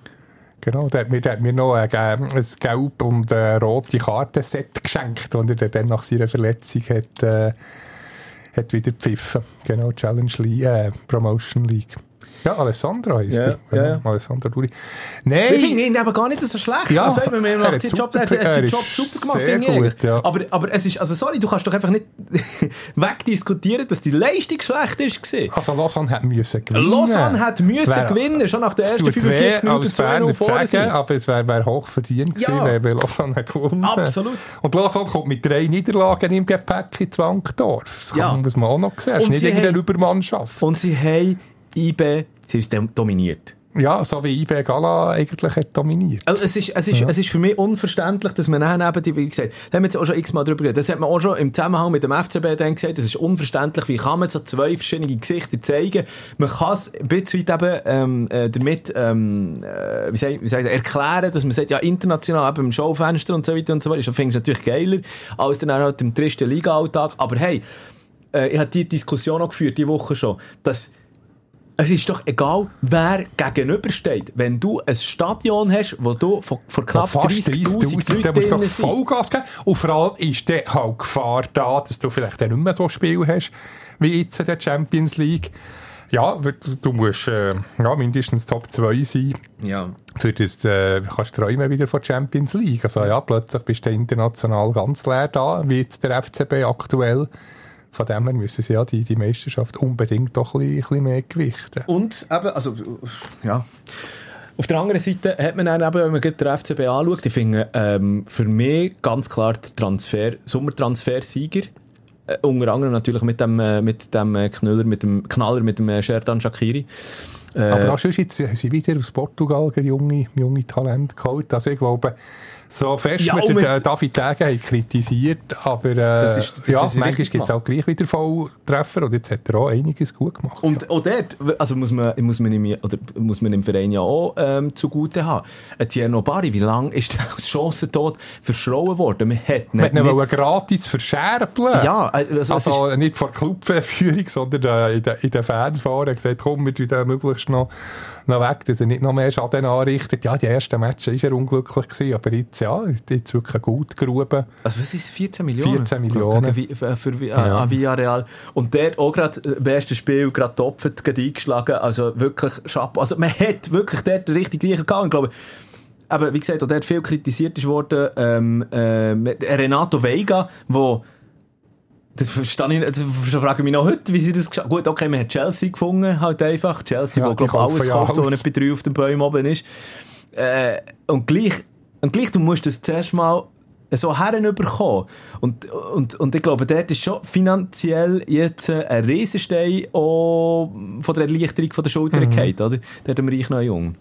Genau, der hat mir, der hat mir noch ein, ein gelb und äh, rote Kartenset geschenkt, das er dann nach seiner Verletzung hat, äh, hat wieder gepfiffen. Genau, Challenge League, äh, Promotion League. Ja, Alessandro heisst ja, er. Genau, ja. Alessandro Duri. Nein! Ich finde ihn aber gar nicht so schlecht. Ja, also, wenn man er macht hat seinen Job, super, er hat seinen er Job ist super gemacht, sehr finde ich. gut, ja. Aber, aber es ist, also sorry, du kannst doch einfach nicht wegdiskutieren, dass die Leistung schlecht ist. Also Lausanne hat müssen gewinnen. Lausanne hat müssen Wär, gewinnen, schon nach den ersten fünfundvierzig Minuten zwei null vor sagen, aber es wäre wär hoch verdient gewesen, ja. wenn Lausanne gewonnen. Absolut. Und Lausanne kommt mit drei Niederlagen im Gepäck in Wankdorf. Das ja. muss man auch noch sehen. Es ist nicht irgendeine Übermannschaft. Und sie haben I B sie ist dominiert. Ja, so wie I B Gala eigentlich hat dominiert. Also es, ist, es, ist, ja. es ist für mich unverständlich, dass man dann eben, wie gesagt, da haben wir jetzt auch schon x-mal drüber geredet, das hat man auch schon im Zusammenhang mit dem F C B dann gesagt, das ist unverständlich, wie kann man so zwei verschiedene Gesichter zeigen. Man kann es ein bisschen eben ähm, äh, damit ähm, äh, wie soll ich, wie soll ich sagen, erklären, dass man sagt, ja international, eben im Schaufenster und so weiter und so weiter, das finde ich natürlich geiler, als dann auch halt im tristen Liga-Alltag. Aber hey, äh, ich habe die Diskussion auch geführt, die Woche schon, dass es ist doch egal, wer gegenübersteht. Wenn du ein Stadion hast, wo du vor, vor knapp dreißigtausend Leuten dann musst du doch Vollgas geben. Und vor allem ist dann halt Gefahr da, dass du vielleicht dann nicht mehr so Spiel hast, wie jetzt in der Champions League. Ja, du musst äh, ja, mindestens Top zwei sein. Ja. Für das äh, kannst du träumen wieder von Champions League. Also ja, plötzlich bist du international ganz leer da, wie jetzt der F C B aktuell. Von dem her müssen sie ja die, die Meisterschaft unbedingt doch ein bisschen, ein bisschen mehr gewichten. Und eben, also, ja. Auf der anderen Seite hat man dann eben, wenn man den F C B anschaut, ich finde, ähm, für mich ganz klar der Transfer, Sommertransfer-Sieger. Äh, unter anderem natürlich mit dem, äh, mit dem Knüller, mit dem Knaller, mit dem äh, Sherdan Shaqiri. Äh, Aber auch schon jetzt sind sie wieder aus Portugal junge, junge Talente geholt. Also ich glaube, so fest ja, wir den David Degen haben kritisiert, aber äh, das ist, das ja, manchmal gibt es auch gleich wieder Volltreffer und jetzt hat er auch einiges gut gemacht. Und ja. auch dort, also muss man, muss man, im, oder muss man im Verein ja auch ähm, zugute haben. Tierno Barry, wie lange ist der als Chancentod verschrauen worden? Man hat nicht... Man wollte gratis verscherbeln. Ja, also, also ist, nicht vor Clubführung, sondern äh, in den in de Fanfahren. Er hat gesagt, komm, wir tun den möglichst noch, noch weg, dass er nicht noch mehr Schaden anrichtet. Ja, die ersten Matches war er unglücklich gewesen, aber jetzt ja, jetzt wirklich gut gerufen. Also was ist vierzehn Millionen? vierzehn Millionen. Für, für, für ja. Villarreal. Und der auch gerade im ersten Spiel gerade topfert, gerade eingeschlagen. Also wirklich Chapeau. Also man hat wirklich dort richtig gleicher gehabt. Ich glaube, aber wie gesagt, auch dort viel kritisiert ist worden. Ähm, äh, Renato Veiga, wo das verstehe ich nicht. Das frage ich mich noch heute, wie sie das geschafft haben. Gut, okay, man hat Chelsea gefunden, halt einfach. Chelsea, ja, wo, glaube ich, alles kauft, was nicht bei drei auf den Bäumen oben ist. Äh, und gleich, und gleich, du musst das zuerst mal so herüberkommen. Und, und, und ich glaube, dort ist schon finanziell jetzt ein Riesenstein auch von der Erleichterung von der Schulter gefallen, mhm. oder? Dort haben wir reich noch jung.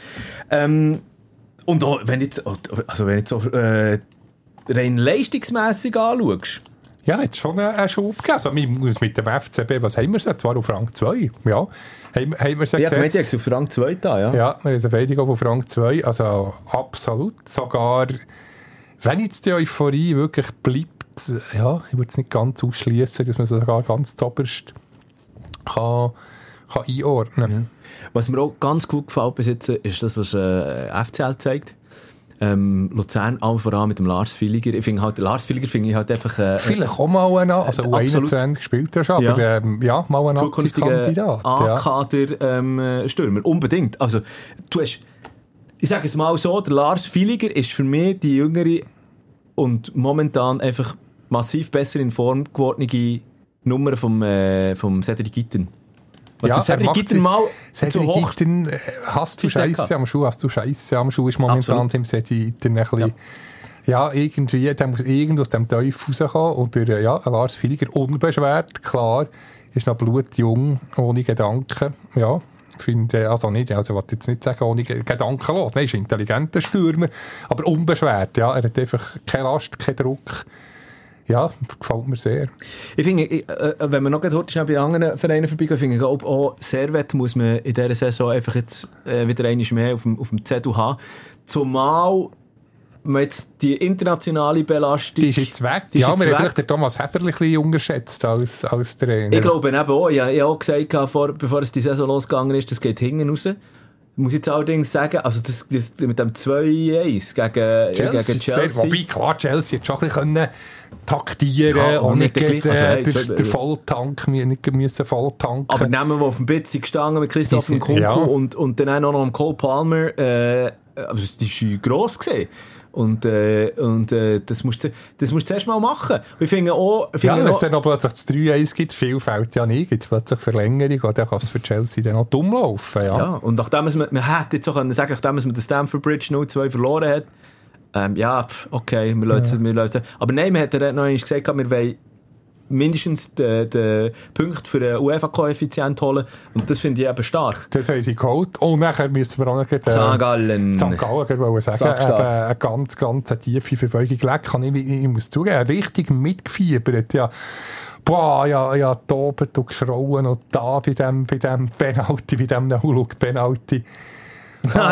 Ähm, und auch, wenn jetzt, also wenn jetzt so, äh, rein leistungsmässig anschaust, ja, jetzt schon einen Schub gegeben. Also, mit dem F C B, was haben wir jetzt? Zwar auf Rang zwei. Ja, haben, haben wir es ja, gesetzt. Ja, ich auf Rang zwei da, ja. Ja, wir haben eine Vereidigung auf Rang zwei. Also, absolut. Sogar, wenn jetzt die Euphorie wirklich bleibt, ja, ich würde es nicht ganz ausschließen, dass man es sogar ganz zoberst kann, kann einordnen. Ja. Was mir auch ganz gut gefällt bis jetzt, ist das, was äh, F C L zeigt. Ähm, Luzern, allem voran mit dem Lars Villiger. Ich finde halt, Lars Villiger finde ich halt einfach... Äh, Vielleicht auch mal einen, also U einundzwanzig spielt er schon, aber ja, ähm, ja mal einen zukünftiger A-Kader-Stürmer. Ähm, Unbedingt. Also, du hast, ich sage es mal so, der Lars Villiger ist für mich die jüngere und momentan einfach massiv besser in Form gewordene Nummer vom, äh, vom Cedric Itten. Was ja, Cedric Itten mal Cedric Itten, hast du Scheisse am Schuh, hast du Scheisse am Schuh, ist momentan dem Cedric Itten ein bisschen, ja, ja irgendwie, der muss irgendwo aus dem Teufel rauskommen, oder, ja, Lars Villiger, unbeschwert, klar, ist noch blutjung, ohne Gedanken, ja, finde, also nicht, also, ich will jetzt nicht sagen, ohne gedankenlos, nein, ist ein intelligenter Stürmer, aber unbeschwert, ja, er hat einfach keine Last, keinen Druck. Ja, gefällt mir sehr. Ich finde, ich, äh, wenn man noch heute schnell bei anderen Vereinen vorbeigehen, finde ich auch, auch Servet muss man in dieser Saison einfach jetzt äh, wieder einmal mehr auf dem, auf dem Zettel haben. Zumal man jetzt die internationale Belastung... Die ist jetzt weg. Die ja, wir haben vielleicht den Thomas Heberl ein bisschen unterschätzt als, als Trainer. Ich glaube eben auch. Ich habe auch gesagt, vor, bevor es die Saison losgegangen ist, das geht hinten raus. Ich muss jetzt allerdings sagen, also das, das mit dem zwei eins gegen Chelsea, gegen Chelsea. Wobei, klar, Chelsea hat schon ein bisschen taktieren ja, und nicht gleich, also, hey, der, der Volltank, nicht müssen Volltanken. Aber nehmen wir auf dem Bitz gestanden mit Christoph Nkunku ja. und, und dann auch noch am Cole Palmer, äh, also das war gross gesehen. Und, äh, und äh, das musst du das musst du zuerst mal machen. Ich finde auch... Ich finde ja, wenn auch, es dann noch plötzlich das drei eins gibt, viel fällt ja nicht, gibt es plötzlich Verlängerung, und dann kann es für Chelsea dann noch dumm laufen. Ja, ja und nachdem es, man, man hätte jetzt auch können sagen, nachdem es mit der Stamford Bridge null zwei verloren hat, ähm, ja, okay, wir lassen, ja. wir lassen. Aber nein, man hat ja noch einmal gesagt, wir wollen mindestens den, den Punkt für den UEFA-Koeffizient holen. Und das finde ich eben stark. Das haben sie geholt. Und nachher müssen wir auch noch... Äh, Sankt Gallen. Sankt Gallen, wollte sagen. Eben, eine ganz, ganz tiefe Verbeugung. Leck, ich, ich, ich muss zugeben, richtig mitgefiebert. Ja. Boah, ja, ja, toben und geschrauen und da bei dem, bei dem Penalty, bei dem Nahuluk-Penalty. Ah,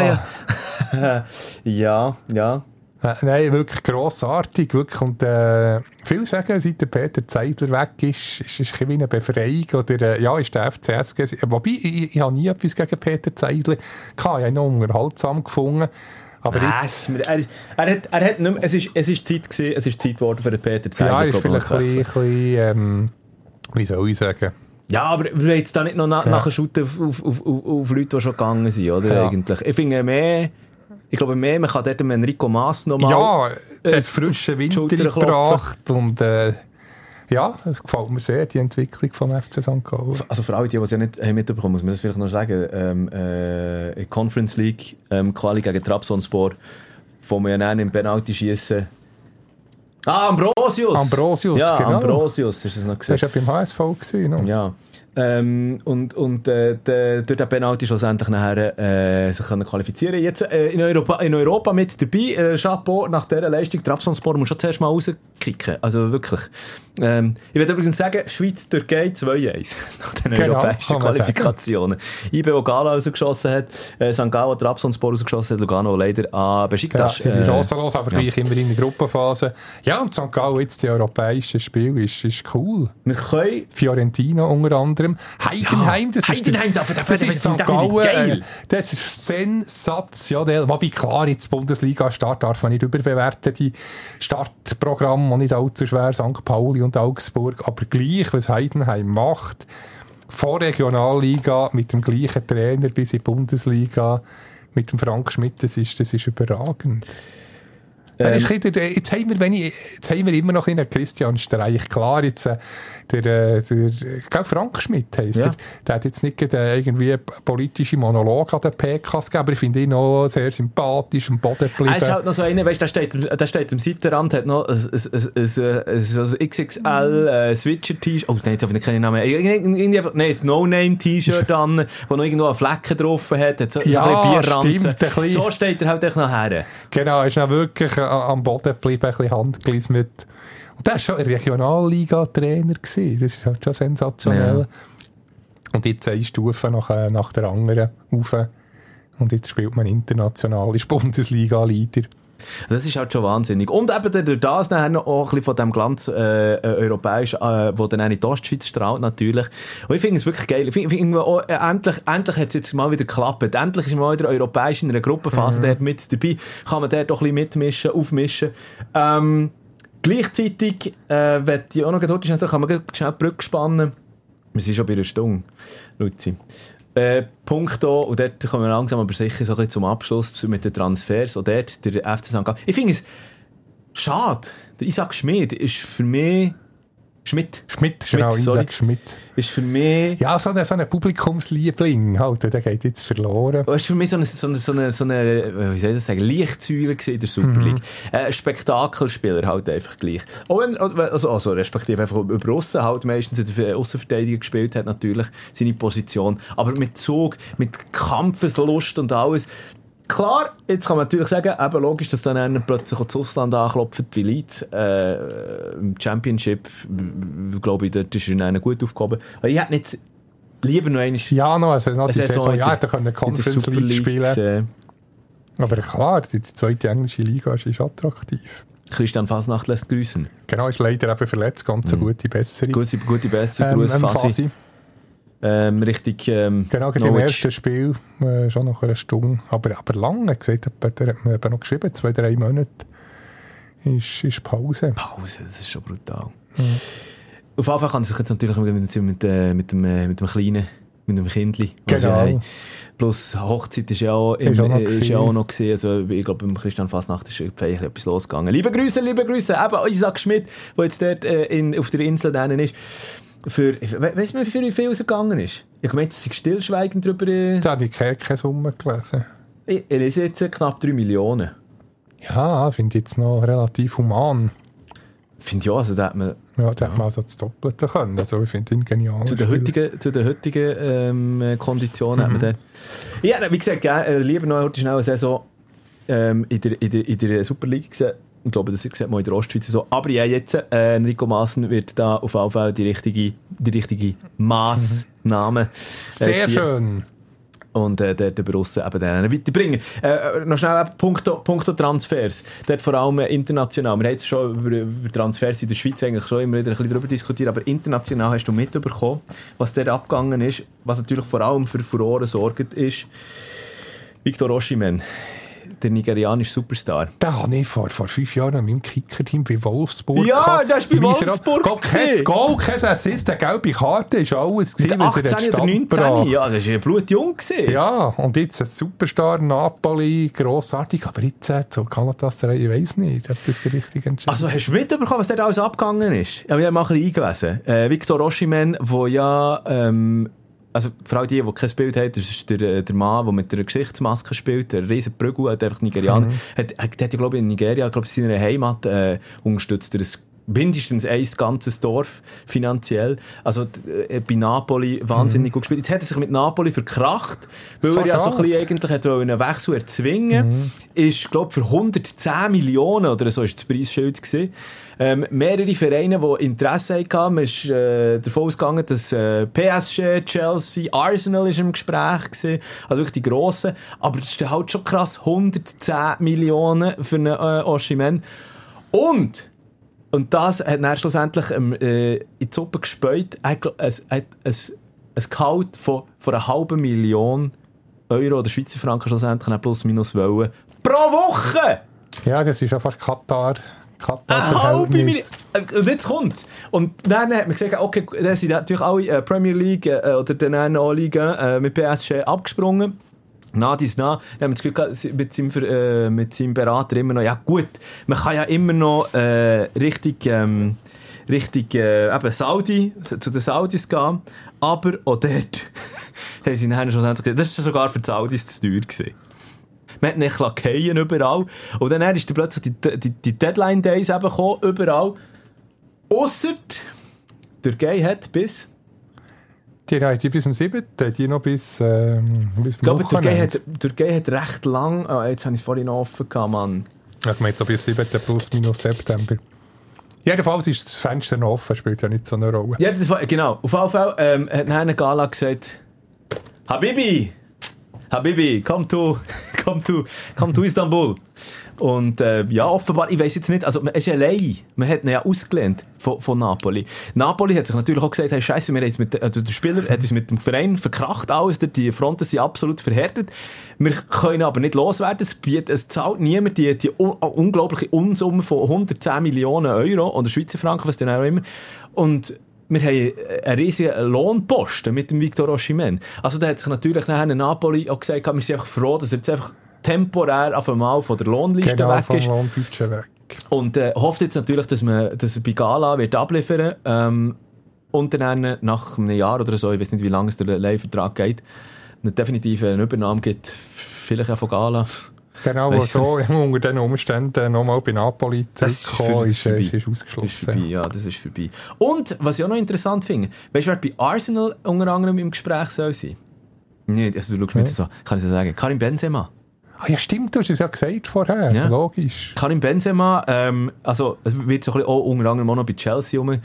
ja. ja, ja. Äh, nein, wirklich grossartig, wirklich. Und, äh, viel sagen, seit der Peter Zeidler weg ist, ist es wie eine Befreiung, oder, äh, ja, ist der F C S, wobei, ich, ich, ich habe nie etwas gegen Peter Zeidler gehabt, ich habe ihn noch unterhaltsam gefunden. Aber Was? Er, er, er, hat, er hat nicht mehr, es ist, es ist Zeit gewesen, es ist Zeit geworden für den Peter Zeidler. Ja, ist vielleicht ein bisschen, bisschen ähm, wie soll ich sagen? Ja, aber wir wollen jetzt da nicht noch na, ja. nachher shooten auf, auf, auf, auf, auf Leute, die schon gegangen sind, oder? Ja. Eigentlich. Ich finde mehr, ich glaube mehr, man kann dort dem Enrico Maas nochmal... Ja, äh, frische Winter gebracht und äh, ja, es gefällt mir sehr, die Entwicklung vom F C Sankt Gallen. Also für alle, die es ja nicht haben mitbekommen, muss man das vielleicht noch sagen, ähm, äh, Conference League ähm, Quali gegen Trabzonspor, wo wir ja dann im Penalty schießen. Ah, Ambrosius! Ambrosius, ja, genau. Ambrosius, hast du das noch gesehen? Das war ja beim H S V gewesen, no? Ja. Ähm, und und äh, de, durch den Penalty schlussendlich nachher äh, sich können qualifizieren. Jetzt äh, in, Europa, in Europa mit dabei. Äh, Chapeau, nach dieser Leistung. Trabzonspor muss schon zuerst mal rauskicken. Also wirklich. Ähm, ich würde übrigens sagen, Schweiz-Türkei zwei eins. Nach den genau, europäischen Qualifikationen. I B, wo Gala rausgeschossen hat, äh, Sankt Gallen, Trabzonspor rausgeschossen hat, Lugano leider an Besiktas. Ja, sie sind chancenlos, aber ja. gleich immer in der Gruppenphase. Ja, und Sankt Gallen jetzt die europäischen Spiele ist, ist cool. Wir können... Fiorentina unter anderem. Heidenheim, das ja, ist, Heidenheim, das, das, das ist Sankt Gallen. Geil. Das ist sensationell. Wobei klar, jetzt Bundesliga-Start darf man nicht überbewerten, die Startprogramme, die nicht allzu schwer, Sankt Pauli und Augsburg, aber gleich, was Heidenheim macht, vor Regionalliga mit dem gleichen Trainer bis in die Bundesliga, mit dem Frank Schmidt, das ist, das ist überragend. Ähm, ist bisschen, jetzt, haben wir, wenn ich, jetzt haben wir immer noch einen Christian Streich. Klar, jetzt, äh, der, der, der Frank Schmidt heisst ja. der, der hat jetzt nicht äh, irgendwie politische Monolog an den P Ks gegeben, aber ich finde ihn auch sehr sympathisch und boden geblieben. Er ist halt noch so einer, weißt, der steht, der steht am Seitenrand, hat noch ein, ein, ein, ein, ein, ein X X L äh, Switcher-T-Shirt, oh nein, jetzt habe ich keinen Namen, irgendwie einfach, nein, ein No-Name-T-Shirt an, wo noch irgendwo einen Flecken drauf hat, hat so, ja, so ein bisschen Bierranzen. So steht er halt echt noch her. Genau, er ist noch wirklich am Boden geblieben, ein bisschen Handgeleis mit. Und der war schon ein Regionalliga-Trainer gewesen. Das ist halt schon sensationell. Ja. Und jetzt eine Stufe nach, äh, nach der anderen rauf. Und jetzt spielt man international, ist Bundesliga-Leader. Das ist halt schon wahnsinnig. Und eben durch das nachher noch auch ein bisschen von dem Glanz äh, äh, europäisch, äh, wo dann auch in die Ostschweiz strahlt natürlich. Und ich finde es wirklich geil. Ich finde, find, oh, äh, endlich, endlich hat es jetzt mal wieder geklappt. Endlich ist man mal wieder europäisch in einer Gruppenphase mhm. dort mit dabei. Kann man dort doch ein bisschen mitmischen, aufmischen. Ähm, gleichzeitig, äh, wenn ich auch noch dort ist, kann man schnell die Brücke spannen. Wir sind schon bei einer Stunde, Luzi. Äh, Punkto, und dort kommen wir langsam aber sicher so ein bisschen zum Abschluss mit den Transfers, und dort der F C Sankt Gallen. Ich finde es schade. Der Isaac Schmid ist für mich... Schmidt. Schmidt, genau, Schmidt, Isaac Schmidt. Ist für mich... Ja, so ein, so ein Publikumsliebling, halt, der geht jetzt verloren. Das ist für mich so eine, so eine, so eine, so eine wie soll ich das sagen, Lichtsäule in der Super League. Mhm. Ein Spektakelspieler halt einfach gleich. Auch wenn, also, also respektive einfach über Aussen halt meistens in der Aussenverteidigung gespielt hat, natürlich seine Position. Aber mit Zug, mit Kampfeslust und alles. Klar, jetzt kann man natürlich sagen, eben logisch, dass dann einer plötzlich das Ausland anklopft wie Leeds äh, im Championship. Glaube ich, dort ist er einen gut aufgehoben. Aber ich hätte nicht lieber noch einmal... Ja, noch, also noch die Saison, ja, da können Conference League spielen. Gesehen. Aber klar, die zweite englische Liga ist, ist attraktiv. Christian Fasnacht lässt grüßen. Genau, ist leider eben verletzt, ganz eine mhm. gute Besserung. Gute, gute Besserung, ähm, Gruß Fasi. Ähm, richtig, ähm, genau, im ersten Spiel, äh, schon nach einer Stunde, aber, aber lange, gesagt, der hat mir eben noch geschrieben, zwei, drei Monate ist, ist Pause. Pause, das ist schon brutal. Mhm. Auf jeden Fall kann er sich jetzt natürlich mit, mit, mit, äh, mit, dem, äh, mit dem Kleinen, mit dem Kindli. Genau. Plus Hochzeit ist ja auch, im, ist auch noch, ist ja auch noch gewesen. Also, ich glaube, beim Christian Fasnacht ist feierlich etwas losgegangen. Liebe Grüße, liebe Grüße. Eben Isaac Schmidt, der jetzt dort äh, in, auf der Insel drinnen ist. Für, weißt du, für wie viel es gegangen ist? Ich meine, dass sie stillschweigend darüber... Äh, da habe ich keine, keine Summe gelesen. Ich, ich lese jetzt knapp drei Millionen. Ja, finde ich jetzt noch relativ human. Finde ich auch, also da hat man... Ja, da hat man also das Doppelte können. Also ich finde ihn genial. Zu den heutigen, zu den heutigen ähm, Konditionen mhm. hat man dann... Ja, wie gesagt, äh, lieber noch heute schnell eine Saison ähm, in, der, in, der, in der Super League gesehen. Ich glaube, das sieht man in der Ostschweiz so. Aber ja, jetzt, äh, Enrico Maassen wird da auf jeden Fall die richtige, die richtige Massnahme äh, Sehr schön. Und äh, dort über Russen eben dann weiterbringen. Äh, noch schnell eben Punkto, Punkto Transfers. Dort vor allem äh, international. Wir haben jetzt schon über, über Transfers in der Schweiz eigentlich schon immer wieder ein bisschen darüber diskutiert, aber international hast du mitbekommen, was dort abgegangen ist. Was natürlich vor allem für Furore sorgt, ist Victor Osimhen. Der nigerianische Superstar. Den habe ich vor, vor fünf Jahren an meinem Kicker-Team bei Wolfsburg. Ja, der ist bei Wolfsburg. Go, kein Goal, kein Assist, eine gelbe Karte ist alles gewesen, achtzehn oder neunzehn, ja, das war ja blutjung gewesen. Ja, und jetzt ein Superstar, Napoli, grossartig, aber jetzt so Galatasaray, ich weiss nicht, ob das der richtige Entscheid ist. Also hast du mitbekommen, was dort alles abgegangen ist? Ja, wir haben mal ein bisschen eingelesen. Äh, Victor Osimhen, der ja... Ähm, Also, vor allem die, die kein Bild haben, das ist der, der Mann, der mit der Gesichtsmaske spielt, der riesen Prügel, hat einfach Nigerianer. Mhm. Hat, hat, hat ja, glaube ich, in Nigeria, glaube ich, in seiner Heimat, äh, unterstützt er mindestens ein ganzes Dorf finanziell. Also, äh, bei Napoli wahnsinnig mhm. gut gespielt. Jetzt hat er sich mit Napoli verkracht, weil so er ja so ein bisschen eigentlich hat einen Wechsel erzwingen. Mhm. Ist, glaube ich, für hundertzehn Millionen oder so ist das Preisschild gewesen. Ähm, mehrere Vereine, die Interesse hatten. Man ist äh, davon ausgegangen, dass äh, P S G, Chelsea, Arsenal ist im Gespräch gewesen. Also wirklich die grossen. Aber das ist halt schon krass. hundertzehn Millionen für einen äh, Osimhen. Und, und das hat dann schlussendlich ähm, äh, in die Suppe gespäut, ein, ein, ein, ein, ein Gehalt von, von einer halben Million Euro oder Schweizer Franken schlussendlich plus minus wollen. Pro Woche! Ja, das ist ja fast Katar. Eine halbe Million. Und jetzt kommt's. Und dann hat man gesagt, okay, dann sind natürlich alle äh, Premier League äh, oder dann auch Ligen äh, mit P S G abgesprungen. Nah dies nah. Dann haben wir das Gefühl gehabt, mit seinem, äh, mit seinem Berater immer noch, ja gut, man kann ja immer noch äh, richtig, ähm, richtig äh, eben Saudi, zu den Saudis gehen. Aber auch dort haben sie nachher schon gesagt, das war sogar für die Saudis zu teuer gewesen. Man hat nicht Lakaien überall. Und dann ist plötzlich die, die, die Deadline-Days eben gekommen, überall. Ausser die Türkei hat bis... Die, nein, die bis zum siebten die noch bis, ähm, bis Ich glaube, die Türkei hat, Türkei hat recht lang... Oh, jetzt habe ich es vorhin noch offen gehabt, Mann. Ja, ich meine, so bis siebten plus minus September. Jedenfalls ist das Fenster noch offen, spielt ja nicht so eine Rolle. Ja, das war, genau. Auf jeden Fall ähm, hat eine Gala gesagt, Habibi, Habibi, come to, come to, come to Istanbul. Und äh, ja, offenbar, ich weiss jetzt nicht, also man ist allein, man hat ihn ja ausgelehnt von, von Napoli. Napoli hat sich natürlich auch gesagt, hey, Scheiße, wir haben jetzt mit, also der Spieler hat uns mit dem Verein verkracht, alles, die Fronten sind absolut verhärtet. Wir können aber nicht loswerden, es, bietet, es zahlt niemand die, die un- unglaubliche Unsumme von hundertzehn Millionen Euro oder Schweizer Franken, was denn auch immer. Und wir haben einen riesigen Lohnposten mit dem Victor Osimhen. Also da hat sich natürlich nachher Napoli auch gesagt, wir sind einfach froh, dass er jetzt einfach temporär auf einmal von der Lohnliste genau, weg ist. Vom Lohnbudget weg. Und äh, hofft jetzt natürlich, dass man dass er bei Gala wird abliefern ähm, und dann nach einem Jahr oder so, ich weiß nicht, wie lange es der Leihvertrag geht, eine definitive Übernahme gibt, vielleicht auch von Gala. Genau, wo so unter diesen Umständen nochmal bei Napoli zurückgekommen ist, ist, ist ausgeschlossen. Das ist vorbei, ja, das ist vorbei. Und, was ich auch noch interessant finde, weißt du, wer bei Arsenal unter anderem im Gespräch soll sein? Nicht, also du schaust mir jetzt so, kann ich so sagen, Karim Benzema. Ah ja, stimmt, du hast es ja gesagt vorher, ja. Logisch. Karim Benzema, ähm, also es wird so ein bisschen auch unter anderem auch noch bei Chelsea rum.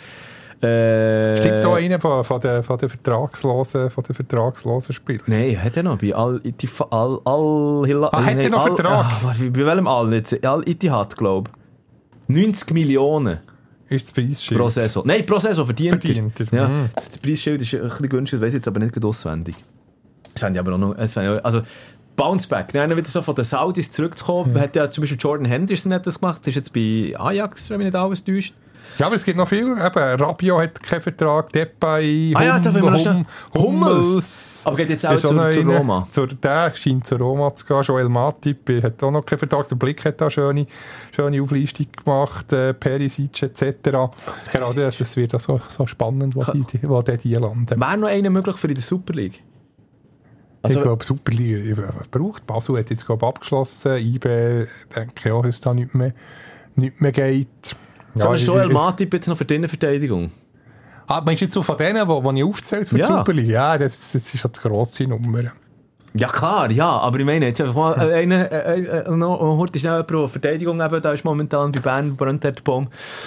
Äh, Stimmt da einer von, von den von der Vertragslosen, von den Vertragslosen Spielern? Nein, hat er noch bei Al-Ittihad, Al, Al, Al, ah, hat er noch Al, Vertrag? Ah, bei welchem Al jetzt? Al-Ittihad, glaube ich. neunzig Millionen. Ist das Preisschild? Pro Saison. Nein, pro Saison verdient, verdient er. Ja, mhm. das Preisschild ist ein bisschen günstig, das weiss ich jetzt aber nicht gerade auswendig. Das fände ich aber auch noch, das fände ich auch, also Bounceback, dann wieder so von den Saudis zurückzukommen, ja. Hat ja zum Beispiel Jordan Henderson hat das gemacht, das ist jetzt bei Ajax, wenn mich nicht alles täuscht. Ja, aber es gibt noch viel. Eben, Rabiot hat keinen Vertrag, Depay, ah, ja, da hum, wir hum, Hummels. Aber geht jetzt auch zur, zur Roma. Zur, der scheint zur Roma zu gehen. Joel Matip hat auch noch keinen Vertrag. Der Blick hat da schöne, schöne Auflistung gemacht. Äh, Perisic et cetera. Genau, das, das wird auch so, so spannend, wo die, wo die, die landen. Wäre noch einer möglich für die Super League? Also, ich glaube, Superliga braucht. Basel hat jetzt glaube abgeschlossen. I B, denke ich auch, dass es da nicht mehr, nicht mehr geht. Ja, so, Joel Matip jetzt noch für die Innenverteidigung? Ah, meinst du jetzt so von denen, die ich aufzählt für die ja. Superliga? Ja, das, das ist eine grosse Nummer. Ja klar, ja, aber ich meine, jetzt einfach mal äh, eine, äh, äh, noch heute schnell jemand, der Verteidigung eben, da ist momentan bei Bern, brennt der Baum.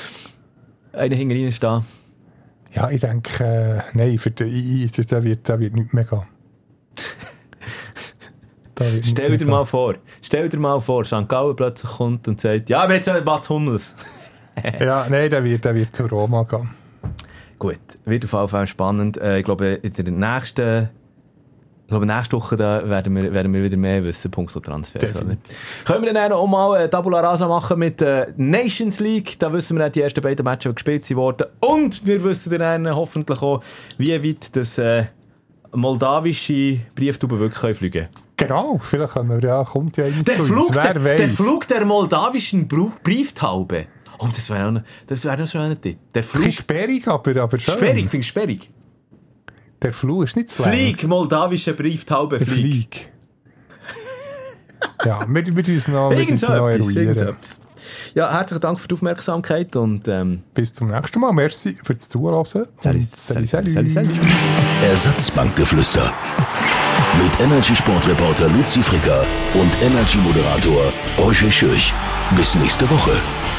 Einer hinter ihnen stehen. Ja, ich denke, äh, nein, für die, der wird, der wird nicht mehr gehen. Stell dir mal vor, stell dir mal vor, Sankt Gallen plötzlich kommt und sagt, ja, aber jetzt haben wir Mats Hummels. Ja, nein, der wird, der wird zu Roma gehen. Gut, wird auf jeden Fall spannend. Äh, ich glaube, in der nächsten, ich glaube, nächste Woche da werden, wir, werden wir wieder mehr wissen, punkto Transfers. Können wir dann auch mal äh, Tabula Rasa machen mit der äh, Nations League? Da wissen wir, die ersten beiden Matches gespielt wurden. Und wir wissen dann hoffentlich auch, wie weit das äh, moldawische Brieftauben wirklich fliegen können. Genau, vielleicht können wir, ja, kommt ja der Flug, der, der Flug der moldawischen Brieftaube. Oh, das wäre noch, das wäre noch so ein Titel. Der Flug. Sperrig, aber, aber schön. Sperrig, finde ich sperrig. Der Flug ist nicht so Flieg, moldawische Brieftaube, Flieg. Flieg. Ja, wir, wir uns noch, wir uns noch eruieren. Ja, herzlichen Dank für die Aufmerksamkeit und ähm, bis zum nächsten Mal. Merci fürs Zuhören. Salut, salut, salut, salut, salut. Ersatzbankgeflüster. Mit Energy-Sportreporter Luzi Fricker und Energy-Moderator Roger Schürch. Bis nächste Woche.